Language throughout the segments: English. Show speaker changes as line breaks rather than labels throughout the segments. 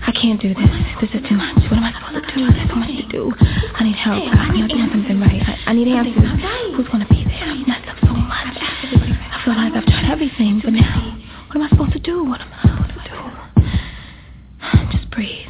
I can't do this. This is too much. What am I supposed to do? There's so much to do. I need help. I'm not doing something right. I need answers. Who's going to be there? I've messed up so much. I feel like I've tried everything, but now, what am I supposed to do? What am I supposed to do? Just breathe.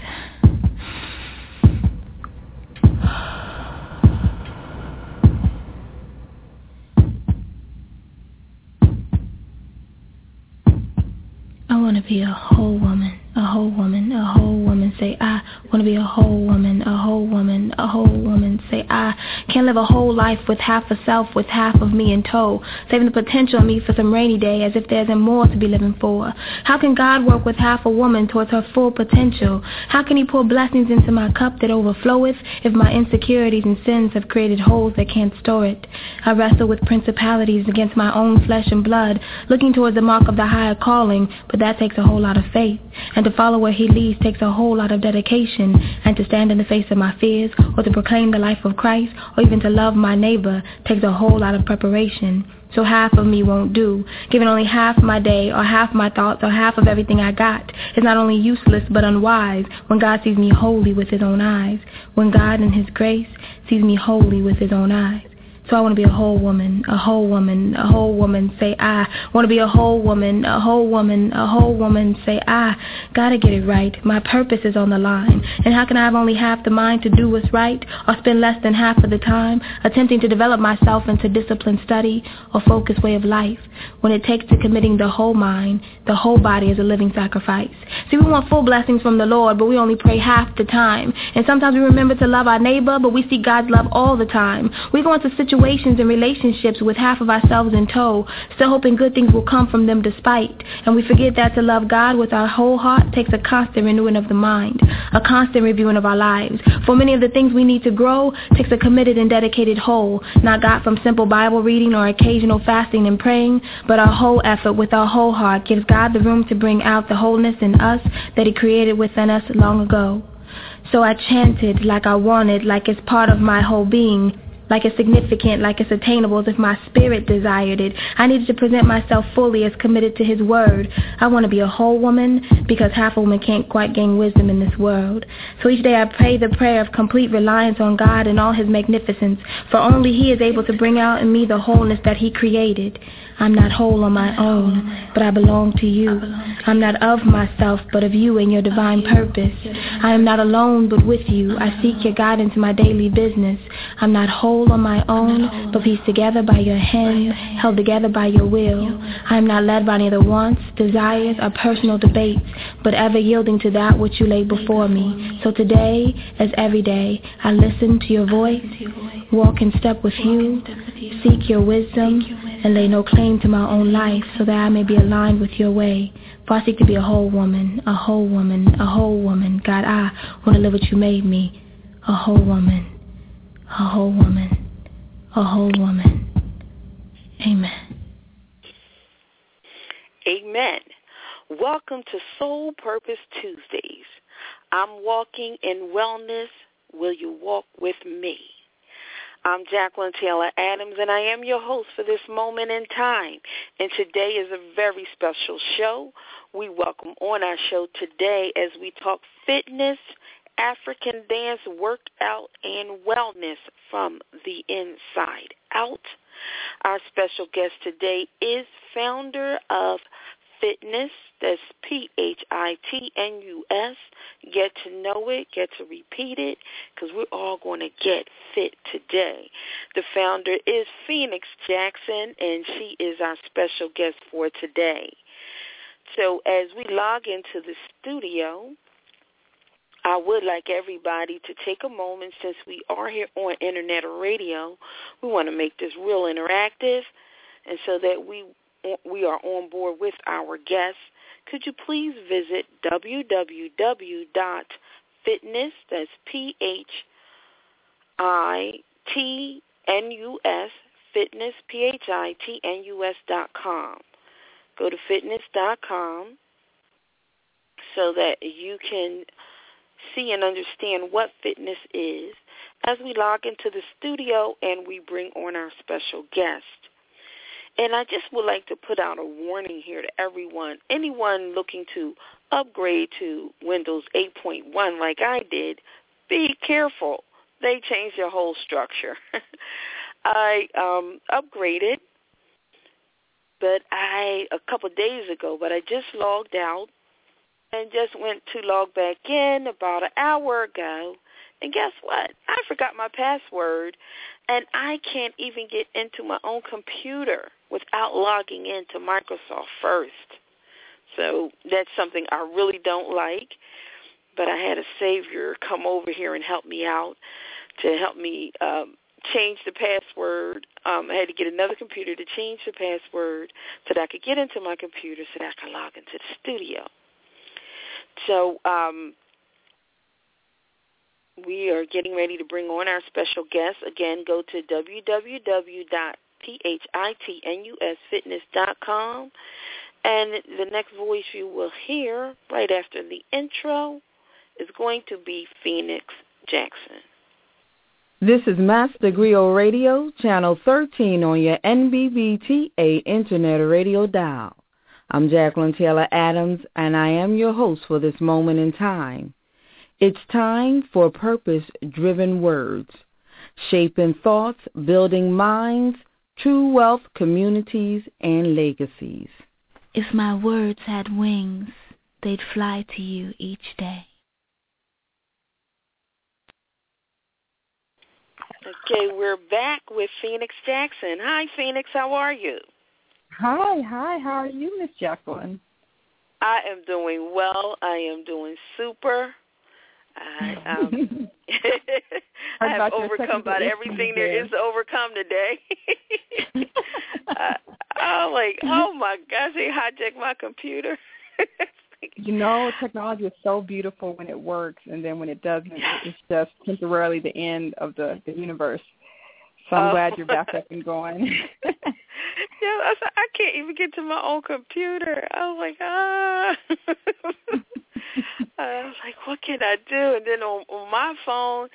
I want to be a whole woman, a whole woman, a whole woman. Say, I want to be a whole woman, a whole woman, a whole woman. Say, I can't live a whole life with half a self, with half of me in tow, saving the potential of me for some rainy day as if there isn't more to be living for. How can God work with half a woman towards her full potential? How can he pour blessings into my cup that overfloweth if my insecurities and sins have created holes that can't store it? I wrestle with principalities against my own flesh and blood, looking towards the mark of the higher calling, but that takes a whole lot of faith. And to follow where he leads takes a whole lot of dedication. And to stand in the face of my fears, or to proclaim the life of Christ, or even to love my neighbor, takes a whole lot of preparation. So half of me won't do. Giving only half my day, or half my thoughts, or half of everything I got is not only useless but unwise when God sees me holy with his own eyes. When God in his grace sees me holy with his own eyes. So I want to be a whole woman, a whole woman, a whole woman. Say, I want to be a whole woman, a whole woman, a whole woman. Say, I gotta get it right. My purpose is on the line. And how can I have only half the mind to do what's right, or spend less than half of the time attempting to develop myself into disciplined study or focused way of life, when it takes to committing the whole mind, the whole body as a living sacrifice? See, we want full blessings from the Lord, but we only pray half the time. And sometimes we remember to love our neighbor, but we see God's love all the time. We go into situations and relationships with half of ourselves in tow, still hoping good things will come from them despite. And we forget that to love God with our whole heart takes a constant renewing of the mind, a constant reviewing of our lives. For many of the things we need to grow takes a committed and dedicated whole, not got from simple Bible reading or occasional fasting and praying, but our whole effort with our whole heart gives God the room to bring out the wholeness in us that he created within us long ago. So I chanted like I wanted, like it's part of my whole being, like it's significant, like it's attainable, as if my spirit desired it. I needed to present myself fully as committed to his word. I want to be a whole woman, because half a woman can't quite gain wisdom in this world. So each day I pray the prayer of complete reliance on God and all his magnificence, for only he is able to bring out in me the wholeness that he created. I'm not whole on my own, but I belong to you. I'm not of myself, but of you and your divine purpose. I am not alone, but with you. I seek your guidance in my daily business. I'm not whole on my own, but pieced together by your hand, held together by your will. I am not led by neither wants, desires, or personal debates, but ever yielding to that which you laid before me. So today, as every day, I listen to your voice, walk in step with you, seek your wisdom, and lay no claim to my own life, so that I may be aligned with your way. For I seek to be a whole woman, a whole woman, a whole woman. God, I want to live what you made me, a whole woman, a whole woman, a whole woman. Amen.
Amen. Welcome to Soul Purpose Tuesdays. I'm walking in wellness. Will you walk with me? I'm Jacqueline Taylor Adams, and I am your host for this moment in time. And today is a very special show. We welcome on our show today as we talk fitness, African dance, workout, and wellness from the inside out. Our special guest today is founder of Fitness, that's P-H-I-T-N-U-S. Get to know it, get to repeat it, because we're all going to get fit today. The founder is Phoenix Jackson, and she is our special guest for today. So as we log into the studio, I would like everybody to take a moment, since we are here on internet or radio, we want to make this real interactive, and so that we are on board with our guests. Could you please visit www.fitness, that's P-H-I-T-N-U-S, fitness, P-H-I-T-N-U-S.com. Go to fitness.com so that you can see and understand what fitness is as we log into the studio and we bring on our special guest. And I just would like to put out a warning here to everyone, anyone looking to upgrade to Windows 8.1 like I did, be careful. They changed their whole structure. I upgraded, but a couple of days ago, but I just logged out and just went to log back in about an hour ago. And guess what? I forgot my password, and I can't even get into my own computer without logging into Microsoft first. So that's something I really don't like. But I had a savior come over here and help me out to help me change the password. I had to get another computer to change the password so that I could get into my computer so that I could log into the studio. So we are getting ready to bring on our special guest. Again, go to www.phitnessfitness.com. And the next voice you will hear right after the intro is going to be Phoenix Jackson.
This is Master Griot Radio, Channel 13 on your NBBTA Internet Radio dial. I'm Jacqueline Taylor Adams, and I am your host for this moment in time. It's time for purpose-driven words, shaping thoughts, building minds, true wealth, communities, and legacies.
If my words had wings, they'd fly to you each day.
Okay, we're back with Phoenix Jackson. Hi, Phoenix. How are you?
Hi. How are you, Miss Jacqueline?
I am doing well. I am doing super. I have overcome about everything there is to overcome today. I'm like, oh, my gosh, they hijacked my computer.
You know, technology is so beautiful when it works, and then when it doesn't, it's just temporarily the end of the universe. So I'm glad you're back up and going.
Yeah, I can't even get to my own computer. I was like, I was like, what can I do? And then on my phone,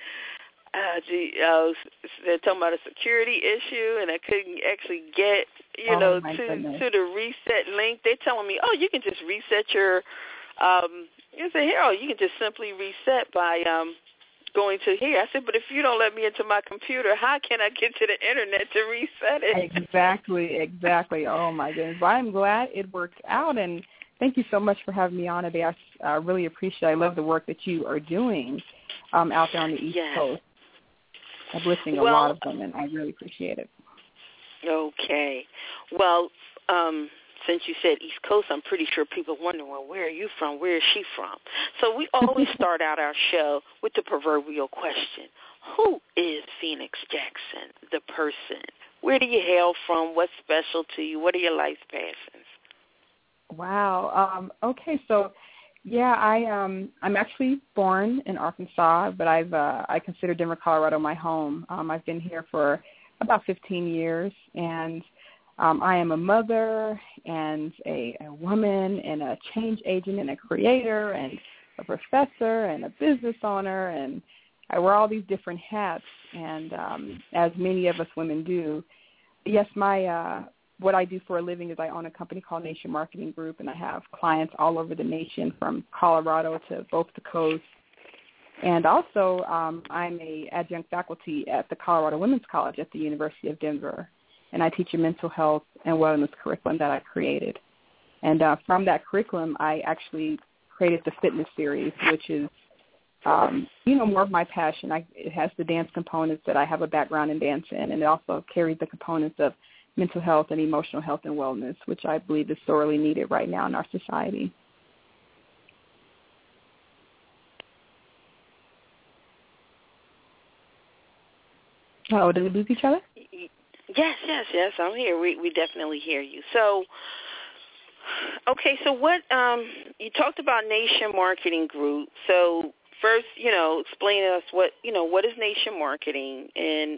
they're talking about a security issue, and I couldn't actually get, to the reset link. They're telling me, you can just reset your, you can just simply reset by going to here. I said, but if you don't let me into my computer, how can I get to the internet to reset it?
Exactly. Oh, my goodness. Well, I'm glad it worked out, and thank you so much for having me on today. I really appreciate it. I love the work that you are doing out there on the East Coast. I'm listening to a lot of them, and I really appreciate it.
Okay. Well, since you said East Coast, I'm pretty sure people wonder, well, where are you from? Where is she from? So we always start out our show with the proverbial question. Who is Phoenix Jackson, the person? Where do you hail from? What's special to you? What are your life passions?
Wow. Okay, so I'm actually born in Arkansas, but I consider Denver, Colorado my home. I've been here for about 15 years, and I am a mother and a woman and a change agent and a creator and a professor and a business owner, and I wear all these different hats, and as many of us women do. Yes, what I do for a living is I own a company called Nation Marketing Group, and I have clients all over the nation from Colorado to both the coast. And also I'm a adjunct faculty at the Colorado Women's College at the University of Denver, and I teach a mental health and wellness curriculum that I created. And from that curriculum, I actually created the fitness series, which is, more of my passion. It has the dance components that I have a background in dance in, and it also carries the components of mental health and emotional health and wellness, which I believe is sorely needed right now in our society. Oh, did we lose each other?
Yes, I'm here. We definitely hear you. So, okay, so what, you talked about Nation Marketing Group. So first, explain to us what is Nation Marketing, and,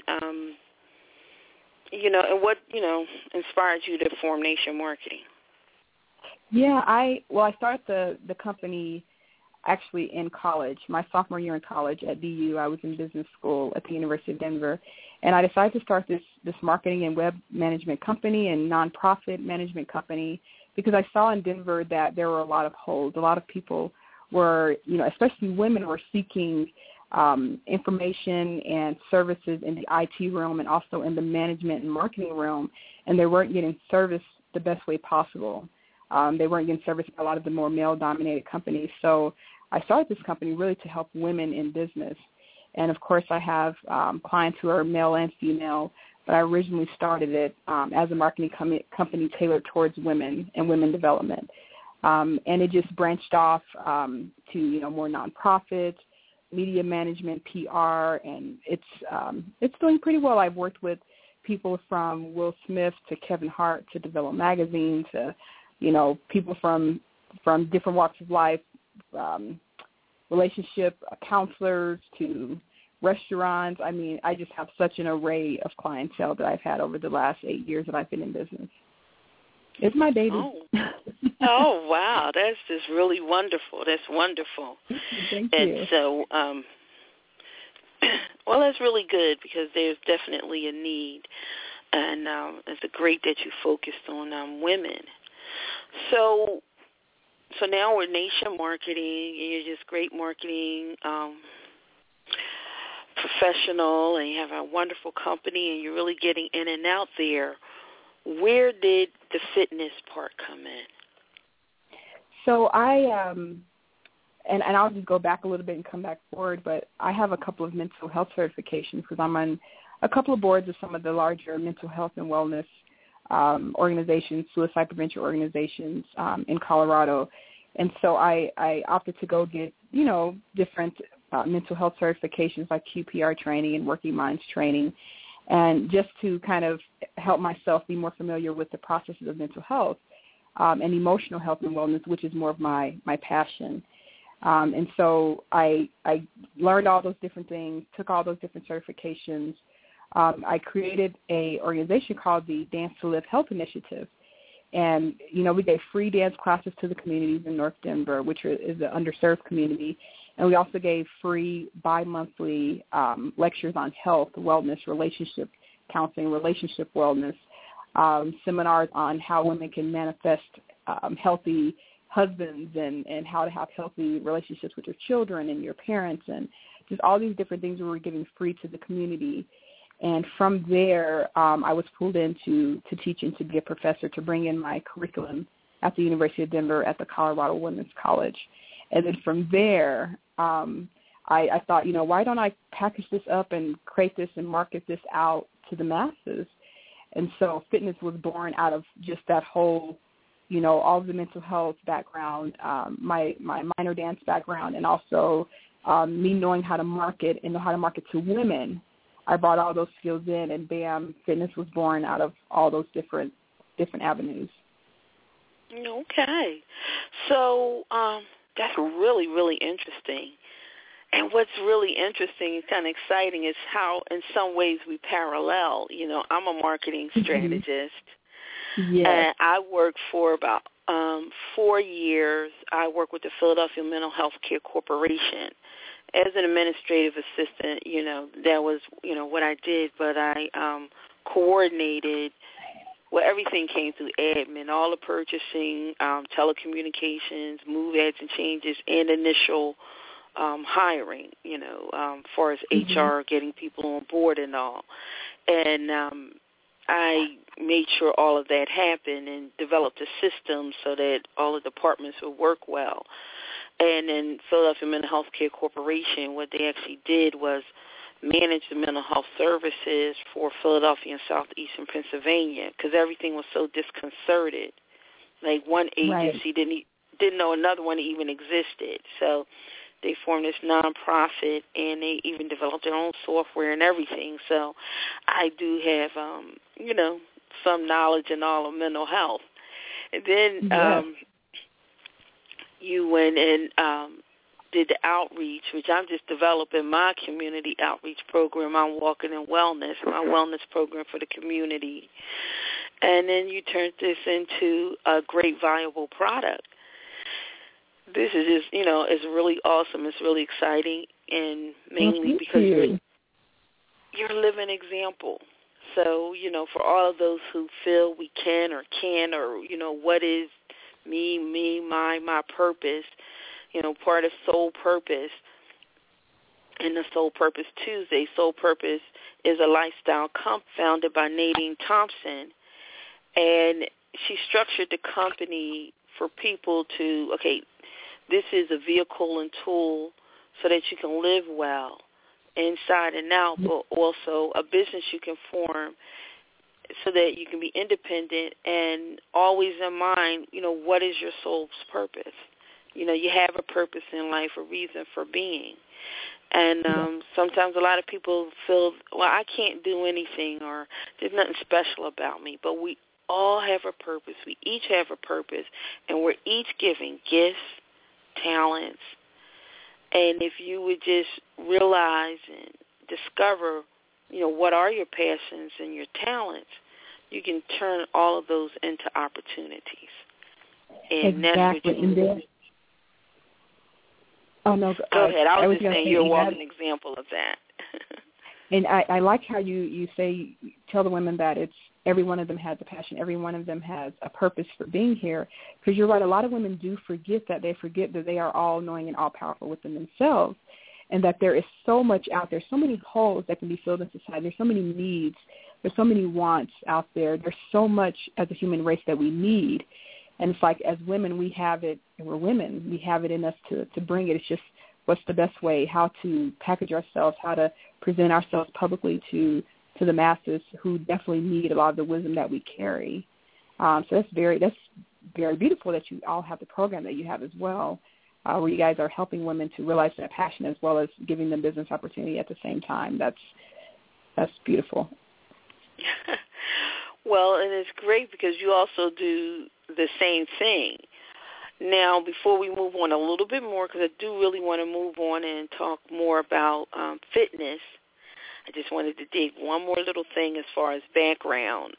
and what, inspired you to form Nation Marketing?
Yeah, I started the company actually in college. My sophomore year in college at BU, I was in business school at the University of Denver, and I decided to start this marketing and web management company and nonprofit management company because I saw in Denver that there were a lot of holes. A lot of people were, especially women, were seeking information and services in the IT realm and also in the management and marketing realm, and they weren't getting service the best way possible. They weren't getting service by a lot of the more male-dominated companies. So I started this company really to help women in business. And, of course, I have clients who are male and female, but I originally started it as a marketing company tailored towards women and women development. And it just branched off to, more nonprofit, media management, PR, and it's doing pretty well. I've worked with people from Will Smith to Kevin Hart to Develop Magazine to, people from different walks of life, relationship counselors to restaurants. I mean, I just have such an array of clientele that I've had over the last 8 years that I've been in business. It's my baby.
Oh, wow. That's just really wonderful. That's wonderful.
Thank you.
And so, well, that's really good because there's definitely a need. And it's great that you focused on women. So now we're Nation Marketing, and you're just great marketing professional, and you have a wonderful company, and you're really getting in and out there. Where did the fitness part come in?
So and I'll just go back a little bit and come back forward, but I have a couple of mental health certifications because I'm on a couple of boards of some of the larger mental health and wellness organizations, suicide prevention organizations in Colorado. And so I opted to go get, different mental health certifications like QPR training and Working Minds training, and just to kind of help myself be more familiar with the processes of mental health and emotional health and wellness, which is more of my passion. And so I learned all those different things, took all those different certifications. I created an organization called the Dance to Live Health Initiative. And, we gave free dance classes to the communities in North Denver, which is an underserved community. And we also gave free bi-monthly lectures on health, wellness, relationship counseling, relationship wellness, seminars on how women can manifest healthy husbands and how to have healthy relationships with your children and your parents, and just all these different things we were giving free to the community. And from there, I was pulled in to teach and to be a professor, to bring in my curriculum at the University of Denver at the Colorado Women's College. And then from there, I thought, why don't I package this up and create this and market this out to the masses? And so fitness was born out of just that whole, all of the mental health background, my minor dance background, and also me knowing how to market and know how to market to women. I brought all those skills in, and bam, fitness was born out of all those different avenues.
Okay. So that's really, really interesting. And what's really interesting and kind of exciting is how in some ways we parallel. I'm a marketing strategist.
Yes.
And I worked for about 4 years. I worked with the Philadelphia Mental Health Care Corporation as an administrative assistant. That was, what I did, but I coordinated. Well, everything came through admin, all the purchasing, telecommunications, move ads and changes, and initial hiring, far as HR, getting people on board and all. And I made sure all of that happened and developed a system so that all the departments would work well. And in Philadelphia Mental Health Care Corporation, what they actually did was manage the mental health services for Philadelphia and southeastern Pennsylvania because everything was so disconcerted. Like one agency didn't know another one even existed. So they formed this nonprofit, and they even developed their own software and everything. So I do have, some knowledge in all of mental health. And then you went and did the outreach, which I'm just developing my community outreach program. I'm Walking in Wellness, my wellness program for the community. And then you turned this into a great, viable product. this is just, it's really awesome. It's really exciting, and mainly because you're a living example. So, for all of those who feel we can, or what is me, my purpose, part of Soul Purpose and the Soul Purpose Tuesday. Soul Purpose is a lifestyle founded by Nadine Thompson, and she structured the company for people to, this is a vehicle and tool so that you can live well inside and out, but also a business you can form so that you can be independent and always in mind, what is your soul's purpose? You have a purpose in life, a reason for being. And sometimes a lot of people feel, well, I can't do anything, or there's nothing special about me. But we all have a purpose. We each have a purpose, and we're each given gifts, talents. And if you would just realize and discover, what are your passions and your talents, you can turn all of those into opportunities. And
exactly.
That's what you do.
Oh, no.
Go ahead. I was just saying you're a walking example of that.
And I like how you tell the women that it's every one of them has a passion. Every one of them has a purpose for being here. Because you're right, a lot of women do forget that. They forget that they are all-knowing and all-powerful within themselves, and that there is so much out there, so many holes that can be filled in society. There's so many needs. There's so many wants out there. There's so much as a human race that we need. And it's like as women, we have it, and we're women, we have it in us to bring it. It's just what's the best way, how to package ourselves, how to present ourselves publicly to the masses who definitely need a lot of the wisdom that we carry. So that's very beautiful that you all have the program that you have as well, where you guys are helping women to realize that passion as well as giving them business opportunity at the same time. That's beautiful.
Well, and it's great because you also do the same thing. Now, before we move on a little bit more, because I do really want to move on and talk more about fitness, I just wanted to dig one more little thing as far as background.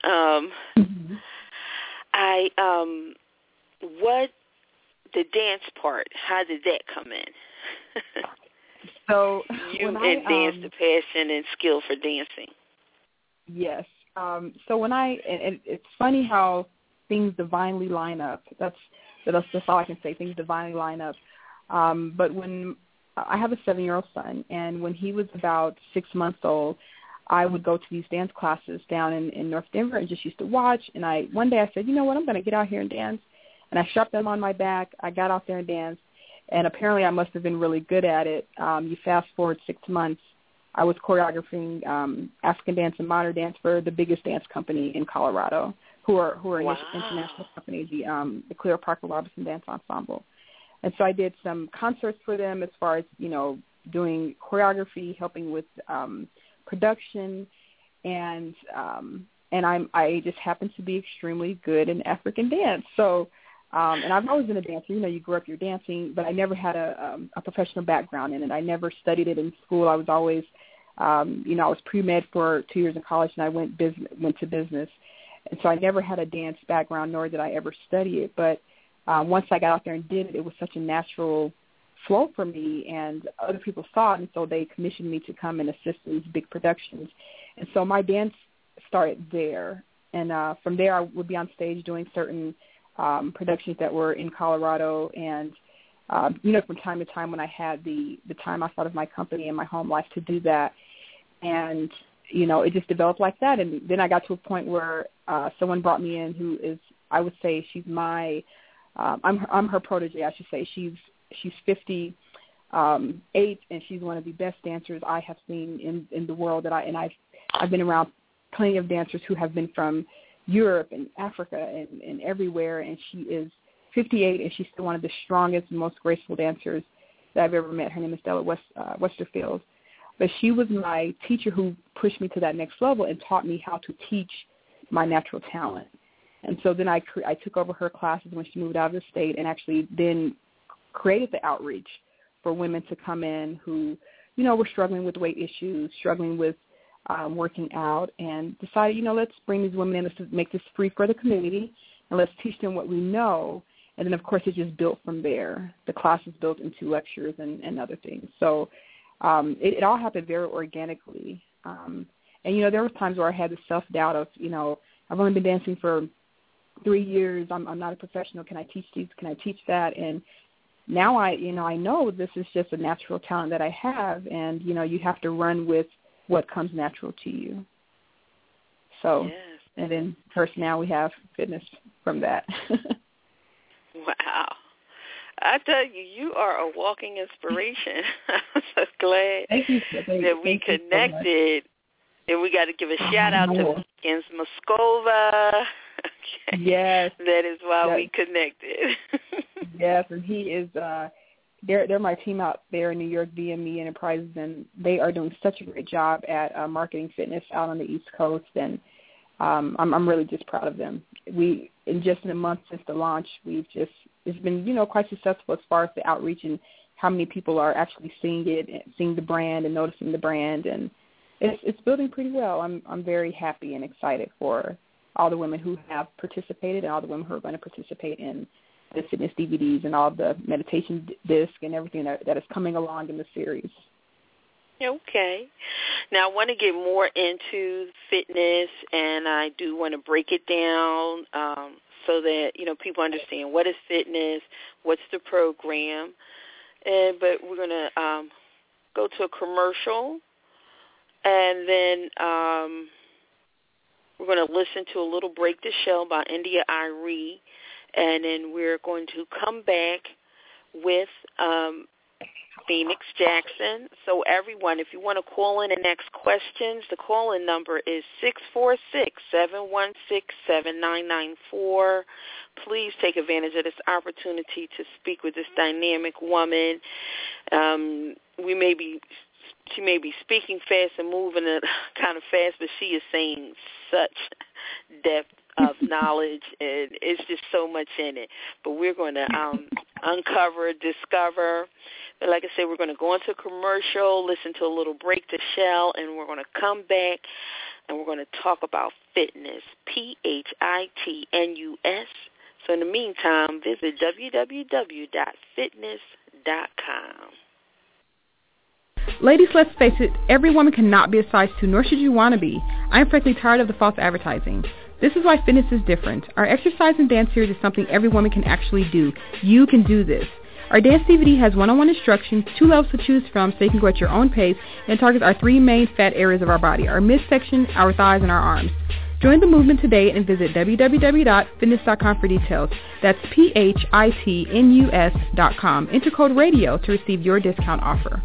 What the dance part? How did that come in?
So
you advanced the passion and skill for dancing.
Yes. So when it's funny how things divinely line up. That's all I can say. Things divinely line up. But when I have a 7-year-old son, and when he was about 6 months old, I would go to these dance classes down in North Denver and just used to watch. And one day I said, you know what, I'm going to get out here and dance. And I strapped them on my back. I got out there and danced. And apparently I must have been really good at it. You fast forward 6 months, I was choreographing African dance and modern dance for the biggest dance company in Colorado, who are an international company, the Cleo Parker Robinson Dance Ensemble. And so I did some concerts for them as far as, doing choreography, helping with production, and I just happened to be extremely good in African dance. So, and I've always been a dancer. You grew up, you're dancing, but I never had a professional background in it. I never studied it in school. I was always, I was pre-med for 2 years in college, and I went to business. And so I never had a dance background, nor did I ever study it. But once I got out there and did it, it was such a natural flow for me, and other people saw it, and so they commissioned me to come and assist in these big productions. And so my dance started there. And from there, I would be on stage doing certain productions that were in Colorado. And, from time to time when I had the time outside of my company and my home life to do that. And, it just developed like that. And then I got to a point where someone brought me in who is, I would say she's my, I'm her protege, I should say. She's 58, and she's one of the best dancers I have seen in the world. I've been around plenty of dancers who have been from Europe and Africa and everywhere, and she is 58, and she's still one of the strongest and most graceful dancers that I've ever met. Her name is Stella Westerfield. But she was my teacher who pushed me to that next level and taught me how to teach my natural talent. And so then I took over her classes when she moved out of the state, and actually then created the outreach for women to come in who, were struggling with weight issues, struggling with working out, and decided, let's bring these women in, let's make this free for the community, and let's teach them what we know. And then, of course, it just built from there. The classes built into lectures and other things. So it all happened very organically. And, there were times where I had the self-doubt of, I've only been dancing for 3 years. I'm not a professional. Can I teach these? Can I teach that? And now I know this is just a natural talent that I have. And, you have to run with what comes natural to you. So, yes. And then first now we have fitness from that.
Wow. I tell you, you are a walking inspiration. I'm so glad that we connected. And we got to give a shout-out to Jens Moskova. Okay.
Yes.
That is why we connected.
Yes, and he is they're my team out there in New York, VME Enterprises, and they are doing such a great job at marketing fitness out on the East Coast, and I'm really just proud of them. In a month since the launch, it's been, quite successful as far as the outreach and how many people are actually seeing it, and seeing the brand and noticing the brand, and it's building pretty well. I'm very happy and excited for all the women who have participated and all the women who are going to participate in the fitness DVDs and all the meditation disc and everything that is coming along in the series.
Okay. Now, I want to get more into fitness, and I do want to break it down so that, people understand what is fitness, what's the program. But we're going to go to a commercial, and then we're going to listen to a little Break the Shell by India Arie, and then we're going to come back with Phoenix Jackson. So everyone, if you want to call in and ask questions, the call-in number is 646-716-7994. Please take advantage of this opportunity to speak with this dynamic woman. She may be speaking fast and moving it kind of fast, but she is saying such depth of knowledge, and it's just so much in it. But we're going to uncover, discover. But like I said, we're going to go into a commercial, listen to a little Break the Shell, and we're going to come back, and we're going to talk about fitness, PHITNUS. So in the meantime, visit www.fitness.com.
Ladies, let's face it, every woman cannot be a size 2, nor should you want to be. I am frankly tired of the false advertising. This is why fitness is different. Our exercise and dance series is something every woman can actually do. You can do this. Our dance DVD has one-on-one instructions, 2 levels to choose from so you can go at your own pace, and targets our 3 main fat areas of our body, our midsection, our thighs, and our arms. Join the movement today and visit www.fitness.com for details. That's PHITNUS.com. Enter code RADIO to receive your discount offer.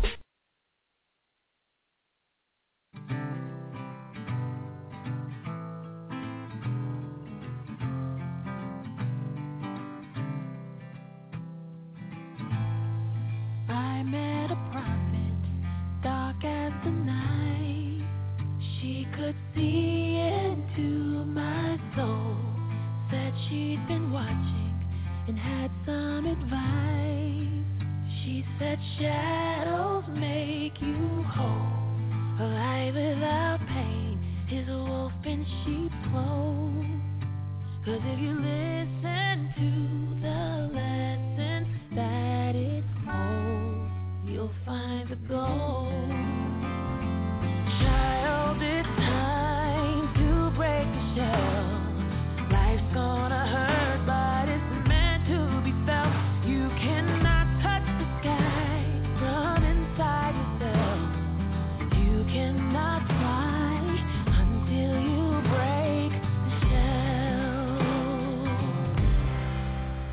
I met a prophet, dark as the night. She could see into my soul. Said she'd been watching and had some advice. She said shadows make you whole. A life without pain is a wolf in sheep's clothes. 'Cause if you listen to the lessons that it holds, you'll find the gold. Child, it's time to break the shell. Life's gonna hurt, but it's meant to be felt. You cannot touch the sky from inside yourself. You cannot fly until you break the shell.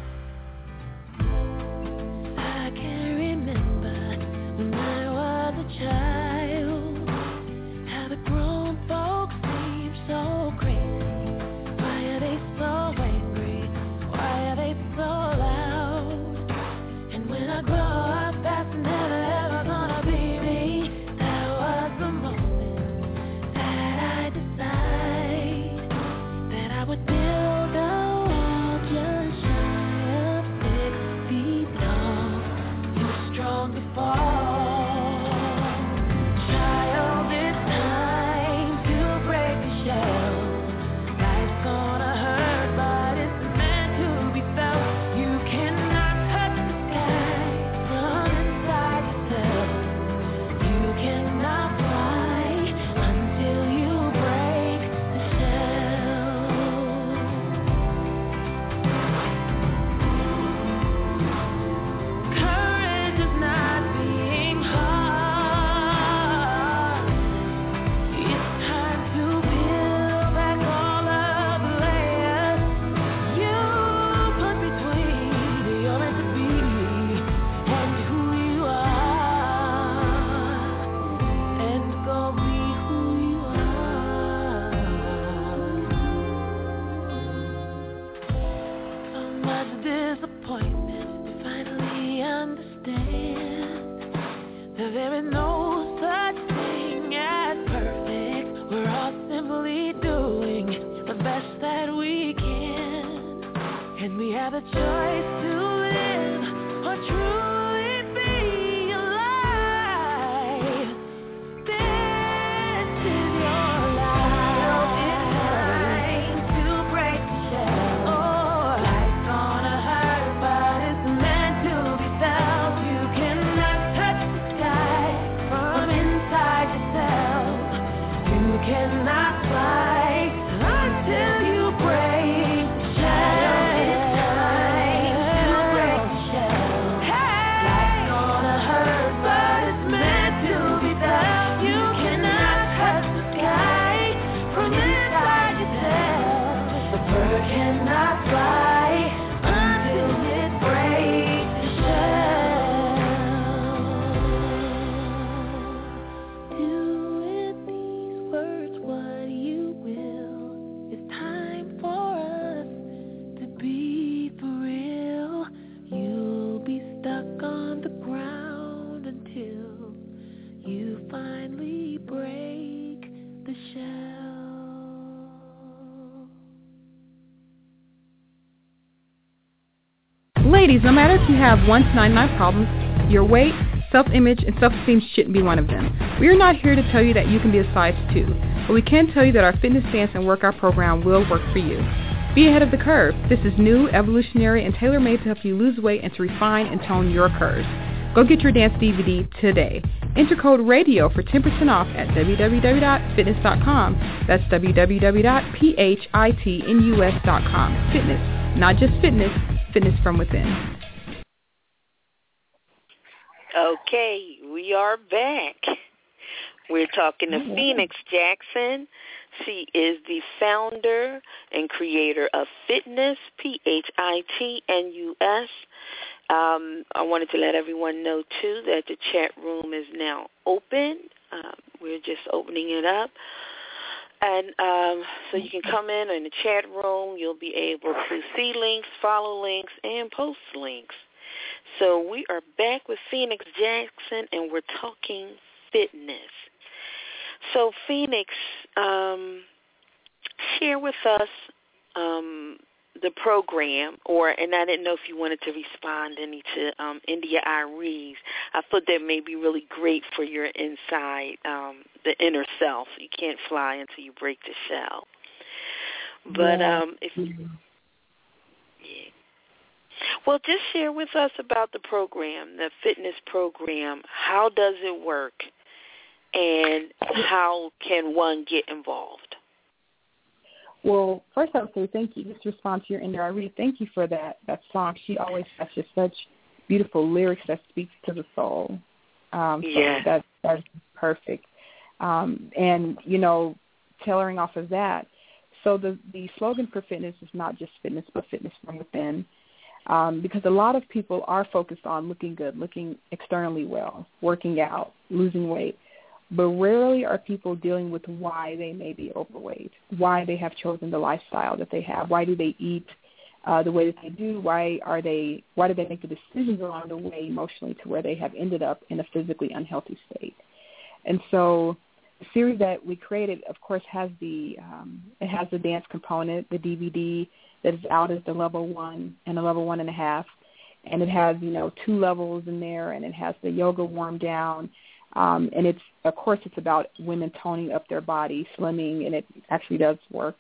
We have a choice to live or truly be alive. This is your life. It's time to break the shell. Oh, life's gonna hurt, but it's meant to be felt. You cannot touch the sky from inside yourself. You cannot fly until you break the shell.
Ladies, no matter if you have 1 to 99 problems, your weight, self-image, and self-esteem shouldn't be one of them. We are not here to tell you that you can be a size 2, but we can tell you that our fitness, dance, and workout program will work for you. Be ahead of the curve. This is new, evolutionary, and tailor-made to help you lose weight and to refine and tone your curves. Go get your dance DVD today. Enter code RADIO for 10% off at www.fitness.com. That's www.phitnus.com. Fitness, not just fitness, fitness from within.
Okay, we are back. We're talking to Phoenix Jackson. She is the founder and creator of Fitness, PHITNUS. I wanted to let everyone know, too, that the chat room is now open. We're just opening it up. And so you can come in the chat room. You'll be able to see links, follow links, and post links. So we are back with Phoenix Jackson, and we're talking fitness. So, Phoenix, share with us the program, and I didn't know if you wanted to respond any to India Aries. I thought that may be really great for your inside, the inner self. You can't fly until you break the shell. But well, just share with us about the program, the fitness program. How does it work, and how can one get involved?
Well, first I would say thank you. Just to respond to your India Aries, thank you for that song. She always has just such beautiful lyrics that speaks to the soul. So that's perfect. And, tailoring off of that, so the slogan for fitness is not just fitness, but fitness from within. Because a lot of people are focused on looking good, looking externally well, working out, losing weight. But rarely are people dealing with why they may be overweight, why they have chosen the lifestyle that they have, why do they eat the way that they do, why do they make the decisions along the way emotionally to where they have ended up in a physically unhealthy state. And so the series that we created, of course, has the dance component, the DVD that is out as the level 1 and a level 1.5, and it has 2 levels in there, and it has the yoga warm down. And it's about women toning up their body, slimming, and it actually does work.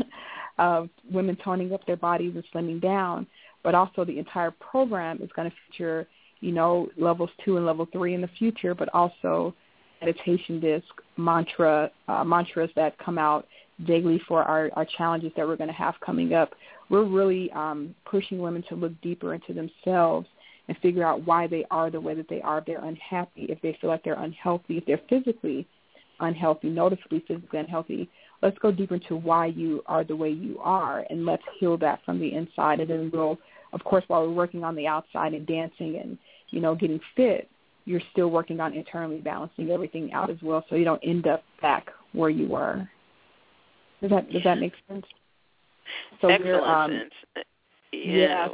Women toning up their bodies and slimming down, but also the entire program is going to feature, levels 2 and level 3 in the future, but also meditation disc, mantras that come out daily for our challenges that we're going to have coming up. We're really pushing women to look deeper into themselves and figure out why they are the way that they are. If they're unhappy, if they feel like they're unhealthy, if they're physically unhealthy, noticeably physically unhealthy, let's go deeper into why you are the way you are, and let's heal that from the inside. And then we'll, of course, while we're working on the outside and dancing and, getting fit, you're still working on internally balancing everything out as well, so you don't end up back where you were. Does that make sense? So
excellent sense.
Yeah.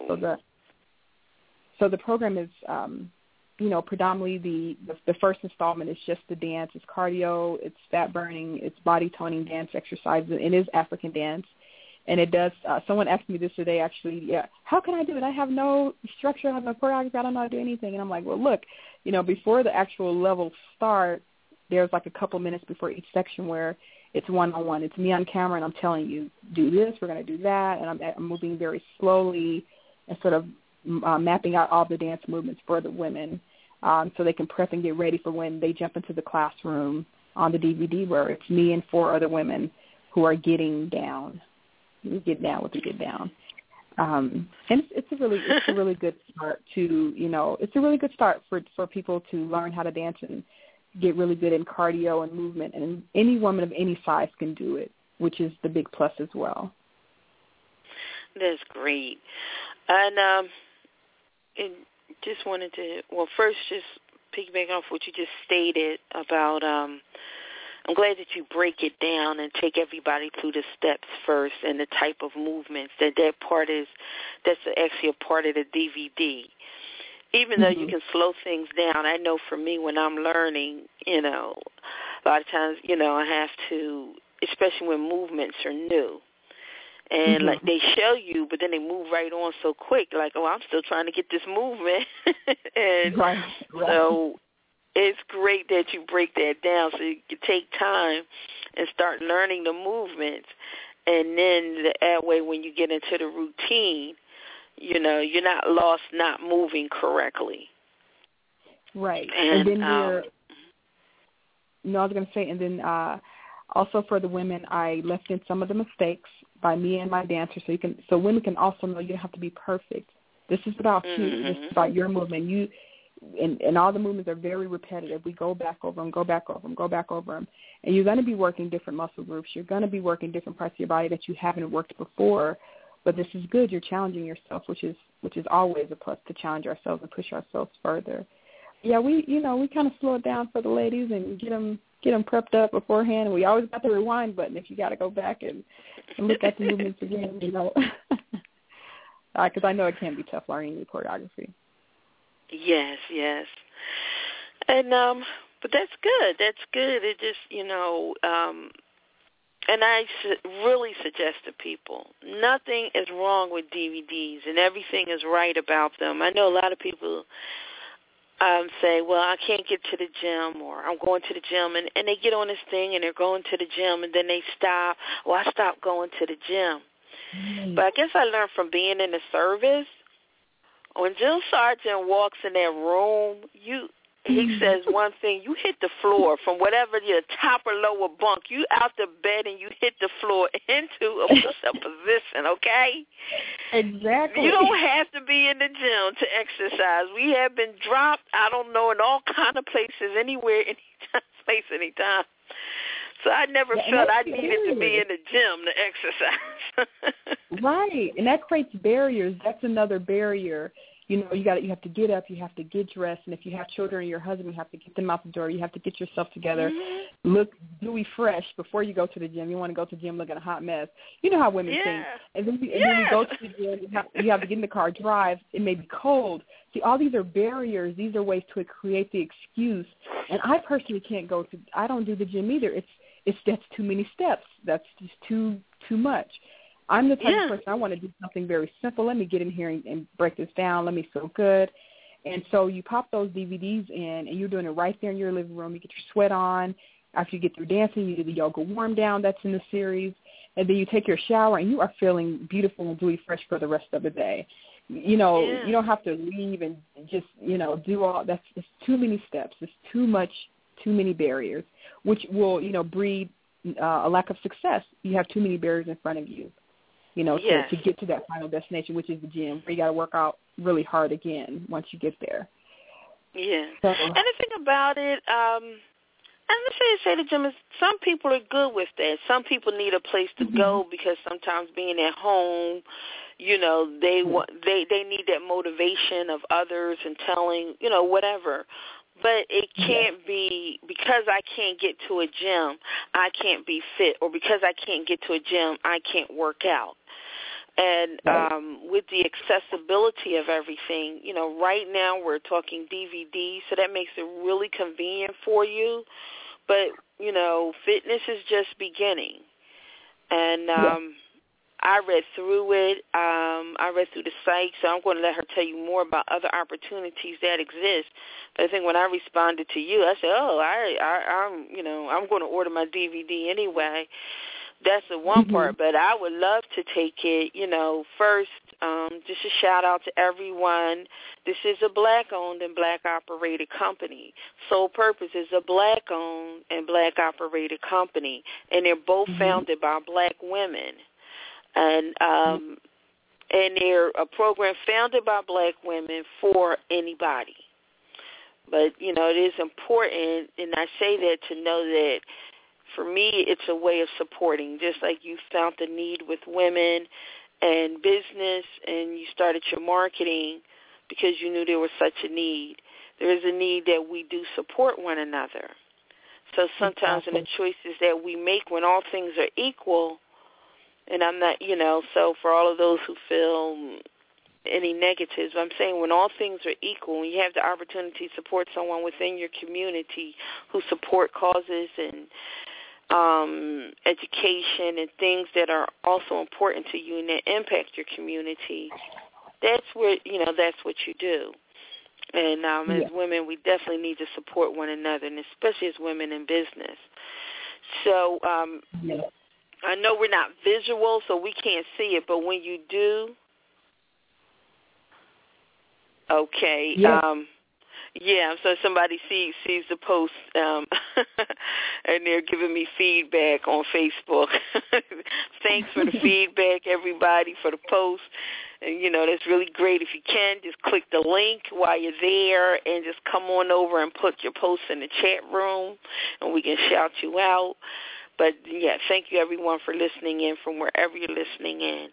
So the program is, predominantly the first installment is just the dance. It's cardio, it's fat burning, it's body toning dance exercises. It is African dance. And it does. Someone asked me this today, actually. Yeah, how can I do it? I have no structure. I have no choreography. I don't know how to do anything. And I'm like, well, look, before the actual levels start, there's like a couple minutes before each section where it's one-on-one. It's me on camera, and I'm telling you, do this. We're going to do that. And I'm moving very slowly and sort of mapping out all the dance movements for the women, so they can prep and get ready for when they jump into the classroom on the DVD, where it's me and 4 other women who are getting down. We get down with the get down. And it's a really good start to, it's a really good start for people to learn how to dance and get really good in cardio and movement. And any woman of any size can do it, which is the big plus as well.
That's great. And just wanted to, first just piggyback off what you just stated about, I'm glad that you break it down and take everybody through the steps first and the type of movements. That's actually a part of the DVD. Even though you can slow things down, I know for me when I'm learning, a lot of times, I have to, especially when movements are new. And like they show you, but then they move right on so quick. Like, oh, I'm still trying to get this movement. And
right.
So it's great that you break that down so you can take time and start learning the movements. And then that way when you get into the routine, you're not lost not moving correctly.
Right.
And
then I was going to say, and then also for the women, I left in some of the mistakes by me and my dancers, so women can also know you don't have to be perfect. This is about you. This is about your movement. And all the movements are very repetitive. We go back over them, and you're going to be working different muscle groups. You're going to be working different parts of your body that you haven't worked before. But this is good. You're challenging yourself, which is always a plus, to challenge ourselves and push ourselves further. Yeah, we kind of slow it down for the ladies and get them prepped up beforehand. And we always got the rewind button if you got to go back and look at the movements again, because I know it can be tough learning new choreography.
Yes. And but that's good. It just, and I really suggest to people, nothing is wrong with DVDs, and everything is right about them. I know a lot of people say, well, I can't get to the gym, or I'm going to the gym, and they get on this thing, and they're going to the gym, and then they stop. Well, I stopped going to the gym. But I guess I learned from being in the service, when Jill Sargent walks in that room, he says one thing, you hit the floor from whatever your top or lower bunk, you out the bed and you hit the floor into a push-up position, okay?
Exactly.
You don't have to be in the gym to exercise. We have been dropped, I don't know, in all kind of places, anywhere, anytime. So I never felt I needed to be in the gym to exercise.
Right, and that creates barriers. That's another barrier. You have to get up, you have to get dressed, and if you have children or your husband, you have to get them out the door. You have to get yourself together, look dewy fresh before you go to the gym. You want to go to the gym looking a hot mess. You know how women think. And then you go to the gym, you have to get in the car, drive. It may be cold. See, all these are barriers. These are ways to create the excuse. And I personally I don't do the gym either. That's too many steps. That's just too much. I'm the type of person, I want to do something very simple. Let me get in here and break this down. Let me feel good. And so you pop those DVDs in, and you're doing it right there in your living room. You get your sweat on. After you get through dancing, you do the yoga warm down that's in the series. And then you take your shower, and you are feeling beautiful and dewy fresh for the rest of the day. You don't have to leave and just, do all that's it's too many steps. It's too many barriers, which will, breed a lack of success. You have too many barriers in front of you, to get to that final destination, which is the gym, where you got to work out really hard again once you get there.
Yeah. So, and the thing about it, and let's say the gym is, some people are good with that. Some people need a place to go because sometimes being at home, they need that motivation of others and telling, whatever. But it can't be, because I can't get to a gym, I can't be fit, or because I can't get to a gym, I can't work out. And with the accessibility of everything, right now we're talking DVD, so that makes it really convenient for you. But, fitness is just beginning. And I read through it. I read through the site, so I'm going to let her tell you more about other opportunities that exist. But I think when I responded to you, I said, I'm going to order my DVD anyway. That's the one part, but I would love to take it, first, just a shout-out to everyone. This is a Black-owned and Black-operated company. Soul Purpose is a Black-owned and Black-operated company, and they're both founded by Black women. And they're a program founded by Black women for anybody. But, it is important, and I say that to know that for me, it's a way of supporting, just like you found the need with women and business and you started your marketing because you knew there was such a need. There is a need that we do support one another. So sometimes in the choices that we make when all things are equal, and I'm not, so for all of those who feel any negatives, I'm saying when all things are equal, when you have the opportunity to support someone within your community who support causes and education and things that are also important to you and that impact your community, that's where, that's what you do. And as women, we definitely need to support one another, and especially as women in business. So I know we're not visual, so we can't see it, but when you do, okay. So somebody sees the post, and they're giving me feedback on Facebook. Thanks for the feedback, everybody, for the post. And, that's really great. If you can, just click the link while you're there and just come on over and put your post in the chat room, and we can shout you out. But, thank you, everyone, for listening in from wherever you're listening in.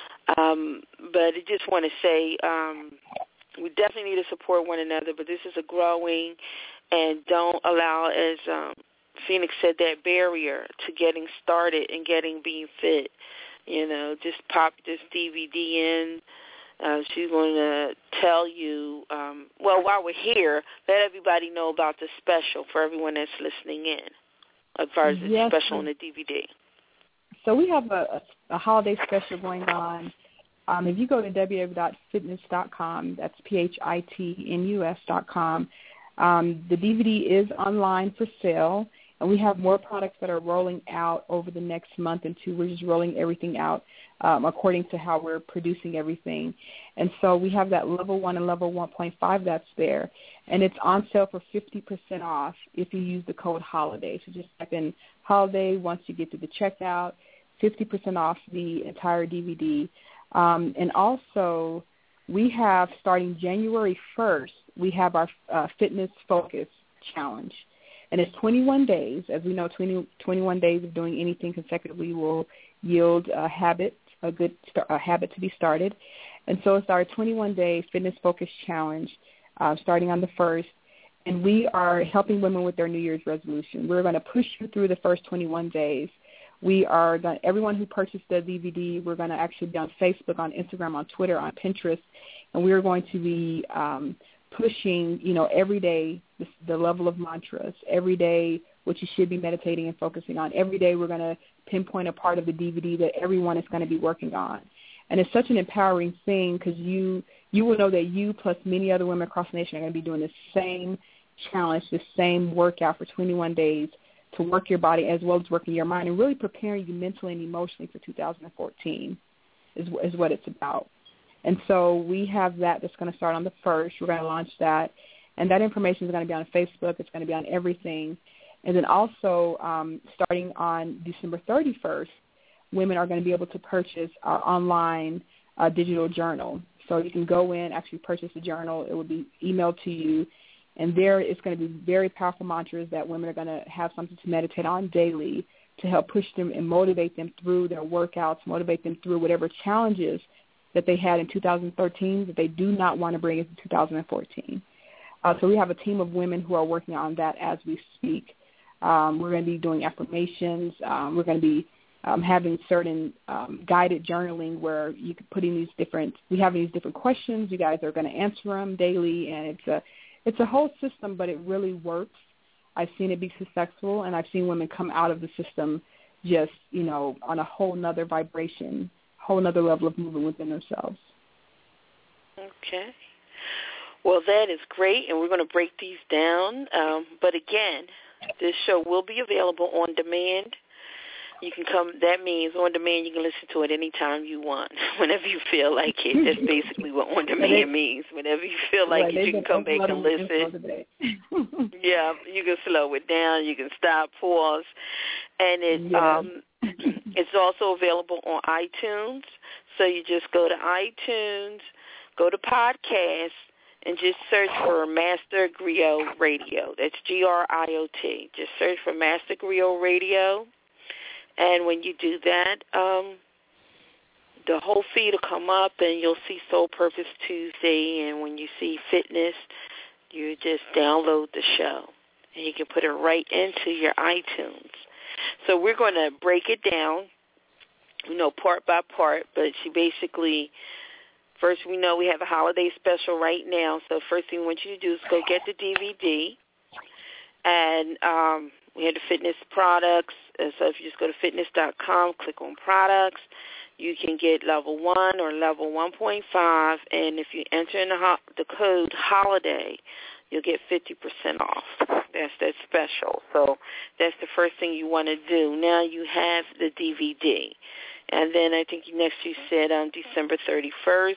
But I just want to say we definitely need to support one another, but this is a growing, and don't allow, as Phoenix said, that barrier to getting started and being fit. Just pop this DVD in. She's going to tell you, while we're here, let everybody know about the special for everyone that's listening in, as far as the special on the DVD.
So we have a holiday special going on. If you go to www.fitness.com, that's PHITNUS.com, the DVD is online for sale, and we have more products that are rolling out over the next month and two. We're just rolling everything out according to how we're producing everything. And so we have that level 1 and level 1.5 that's there, and it's on sale for 50% off if you use the code HOLIDAY. So just type in HOLIDAY once you get to the checkout, 50% off the entire DVD. And also, we have, starting January 1st, we have our Fitness Focus Challenge. And it's 21 days. As we know, 21 days of doing anything consecutively will yield a habit, a habit to be started. And so it's our 21-day Fitness Focus Challenge starting on the 1st. And we are helping women with their New Year's resolution. We're going to push you through the first 21 days. We are going to, everyone who purchased the DVD, we're going to actually be on Facebook, on Instagram, on Twitter, on Pinterest, and we're going to be pushing, every day the level of mantras, every day what you should be meditating and focusing on. Every day we're going to pinpoint a part of the DVD that everyone is going to be working on. And it's such an empowering thing because you will know that you plus many other women across the nation are going to be doing the same challenge, the same workout for 21 days to work your body as well as working your mind and really preparing you mentally and emotionally for 2014 is what it's about. And so we have that's going to start on the 1st. We're going to launch that. And that information is going to be on Facebook. It's going to be on everything. And then also starting on December 31st, women are going to be able to purchase our online digital journal. So you can go in, actually purchase the journal. It will be emailed to you. And there it's going to be very powerful mantras that women are going to have something to meditate on daily to help push them and motivate them through their workouts, motivate them through whatever challenges that they had in 2013 that they do not want to bring into 2014. So we have a team of women who are working on that as we speak. We're going to be doing affirmations. We're going to be having certain guided journaling where you can put in these different questions. You guys are going to answer them daily, and it's a whole system, but it really works. I've seen it be successful, and I've seen women come out of the system just, on a whole nother vibration, whole other level of movement within themselves.
Okay. Well, that is great, and we're going to break these down. But again, this show will be available on demand. You can come. That means on demand. You can listen to it anytime you want, whenever you feel like it. That's basically what on demand means. Whenever you feel like it, you can come back and listen. Yeah, you can slow it down. You can stop, pause, and it's also available on iTunes. So you just go to iTunes, go to podcasts, and just search for Master Griot Radio. That's GRIOT. Just search for Master Griot Radio. And when you do that, the whole feed will come up, and you'll see Soul Purpose Tuesday. And when you see fitness, you just download the show, and you can put it right into your iTunes. So we're going to break it down, part by part. But she basically, first we know we have a holiday special right now. So first thing we want you to do is go get the DVD. And we have the fitness products. So if you just go to fitness.com, click on products, you can get level 1 or level 1.5. And if you enter in the code HOLIDAY, you'll get 50% off. That's that special. So that's the first thing you want to do. Now you have the DVD. And then I think next you said December 31st.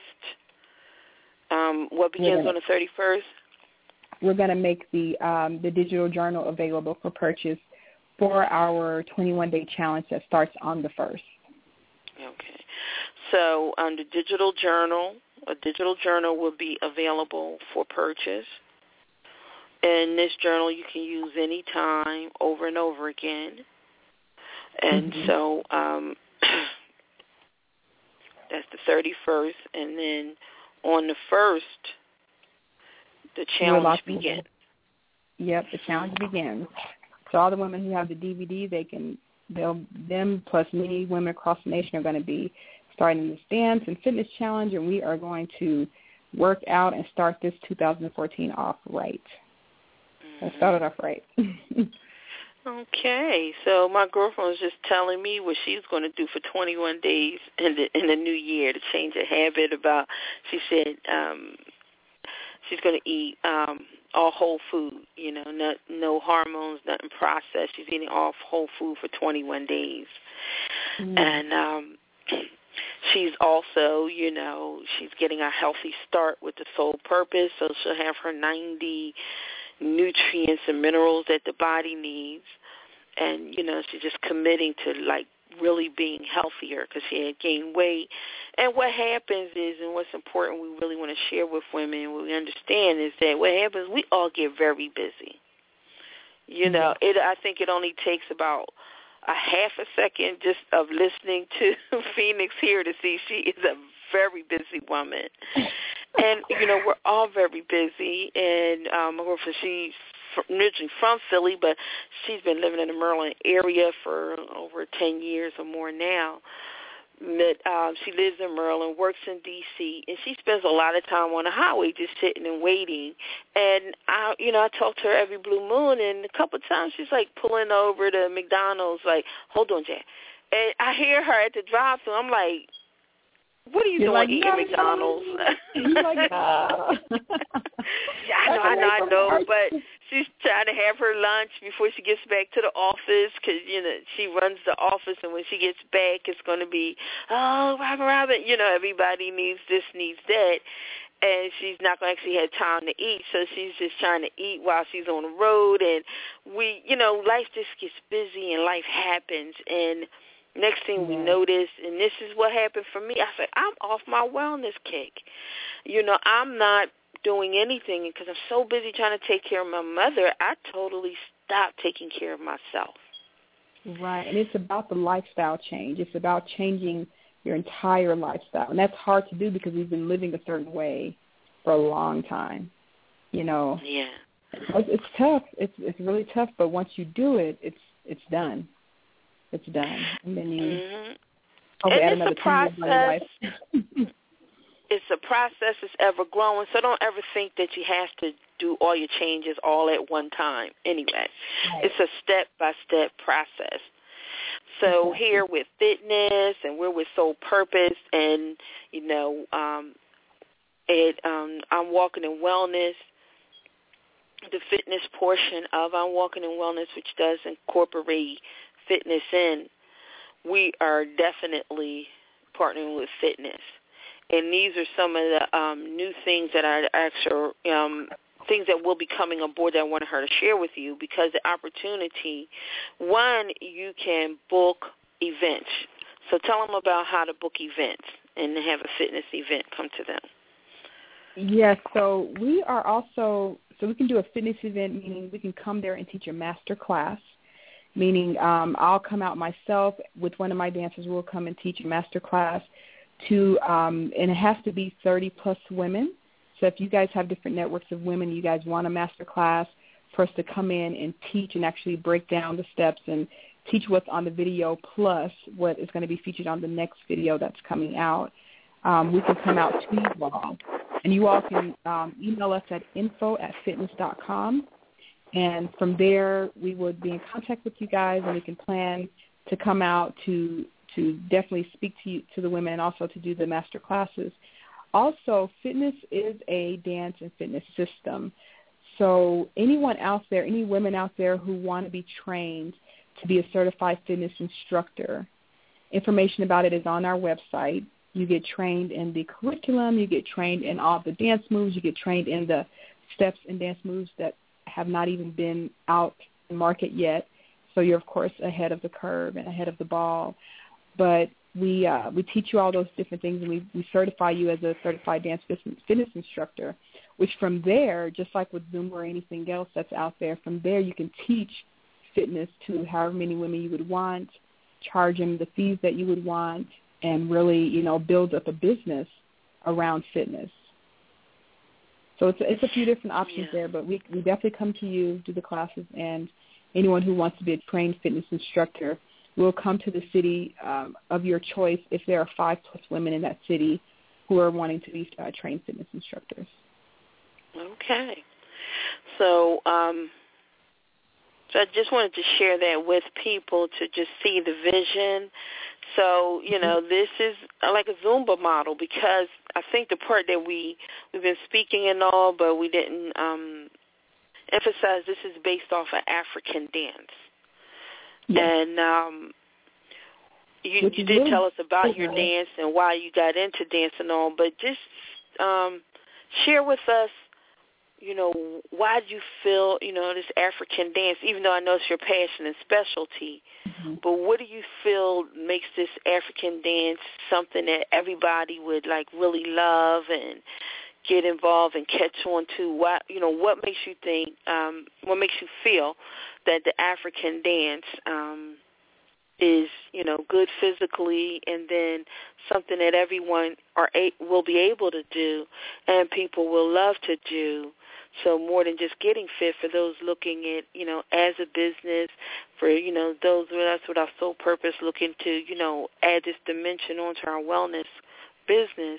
What begins on the 31st?
We're going to make the digital journal available for purchase for our 21-day challenge that starts on the 1st.
Okay. So the digital journal, a digital journal will be available for purchase. And this journal you can use anytime, over and over again. And so that's the 31st. And then on the 1st, the challenge begins.
Yep, the challenge begins. So all the women who have the DVD, them plus many women across the nation are going to be starting this dance and fitness challenge, and we are going to work out and start this 2014 off right. Let's start it off right.
Okay, so my girlfriend was just telling me what she's going to do for 21 days in the new year to change a habit. She said she's going to eat all whole food, no hormones, nothing processed. She's eating all whole food for 21 days. And she's also, she's getting a healthy start with the Soul Purpose, so she'll have her 90 nutrients and minerals that the body needs. And, she's just committing to, really being healthier because she had gained weight. And what happens is, and what's important we really want to share with women, what we understand is that what happens, we all get very busy. I think it only takes about a half a second just of listening to Phoenix here to see she is a very busy woman. And, we're all very busy. And my girlfriend, she's originally from Philly, but she's been living in the Maryland area for over 10 years or more now. But she lives in Maryland, works in D.C., and she spends a lot of time on the highway just sitting and waiting. And, I talk to her every blue moon, and a couple of times she's, pulling over to McDonald's, hold on, Jack. And I hear her at the drive-thru. I'm like, what are you doing eating McDonald's?
You're like, no.
Yeah, I know, but she's trying to have her lunch before she gets back to the office because, she runs the office, and when she gets back, it's going to be, Robin, everybody needs this, needs that, and she's not going to actually have time to eat, so she's just trying to eat while she's on the road, and life just gets busy, and life happens, and next thing we notice, and this is what happened for me, I said, I'm off my wellness kick. I'm not doing anything because I'm so busy trying to take care of my mother, I totally stopped taking care of myself.
Right, and it's about the lifestyle change. It's about changing your entire lifestyle, and that's hard to do because we've been living a certain way for a long time, Yeah. It's tough. It's really tough, but once you do it, it's done. It's done, and then you add another 10 years of your life.
It's a process. It's ever growing. So don't ever think that you have to do all your changes all at one time. Anyway, It's a step-by-step process. So here with fitness, and we're with Soul Purpose, and, you know, I'm Walking in Wellness, the fitness portion of I'm Walking in Wellness, which does incorporate fitness in, we are definitely partnering with fitness. And these are some of the new things that I actually, things that will be coming on board that I wanted her to share with you, because the opportunity, one, you can book events. So tell them about how to book events and have a fitness event come to them.
Yes, so we are also, so we can do a fitness event, meaning we can come there and teach a master class, meaning I'll come out myself with one of my dancers. We'll come and teach a master class to, and it has to be 30-plus women. So if you guys have different networks of women, you guys want a master class for us to come in and teach and actually break down the steps and teach what's on the video plus what is going to be featured on the next video that's coming out. We can come out to you all. And you all can email us at info@fitness.com. And from there, we would be in contact with you guys, and we can plan to come out to definitely speak to the women and also to do the master classes. Also, fitness is a dance and fitness system. So anyone out there, any women out there who want to be trained to be a certified fitness instructor, information about it is on our website. You get trained in the curriculum. You get trained in all the dance moves. You get trained in the steps and dance moves that have not even been out in market yet. So you're, of course, ahead of the curve and ahead of the ball. But we teach you all those different things, and we certify you as a certified dance fitness instructor, which from there, just like with Zumba or anything else that's out there, from there you can teach fitness to however many women you would want, charge them the fees that you would want, and really, you know, build up a business around fitness. So it's a few different options there, but we definitely come to you, do the classes, and anyone who wants to be a trained fitness instructor will come to the city of your choice if there are 5+ women in that city who are wanting to be trained fitness instructors.
Okay. So I just wanted to share that with people to just see the vision. So, you know, this is like a Zumba model, because I think the part that we've been speaking and all, but we didn't emphasize, this is based off of African dance. Yes. And you did really tell us about your dance and why you got into dance and all, but just share with us, you know, why do you feel, you know, this African dance, even though I know it's your passion and specialty, but what do you feel makes this African dance something that everybody would, like, really love and get involved and catch on to? What, you know, what makes you think, what makes you feel that the African dance is, you know, good physically, and then something that everyone will be able to do and people will love to do? So more than just getting fit, for those looking at, you know, as a business, for, you know, those with us with our Soul Purpose looking to, you know, add this dimension onto our wellness business,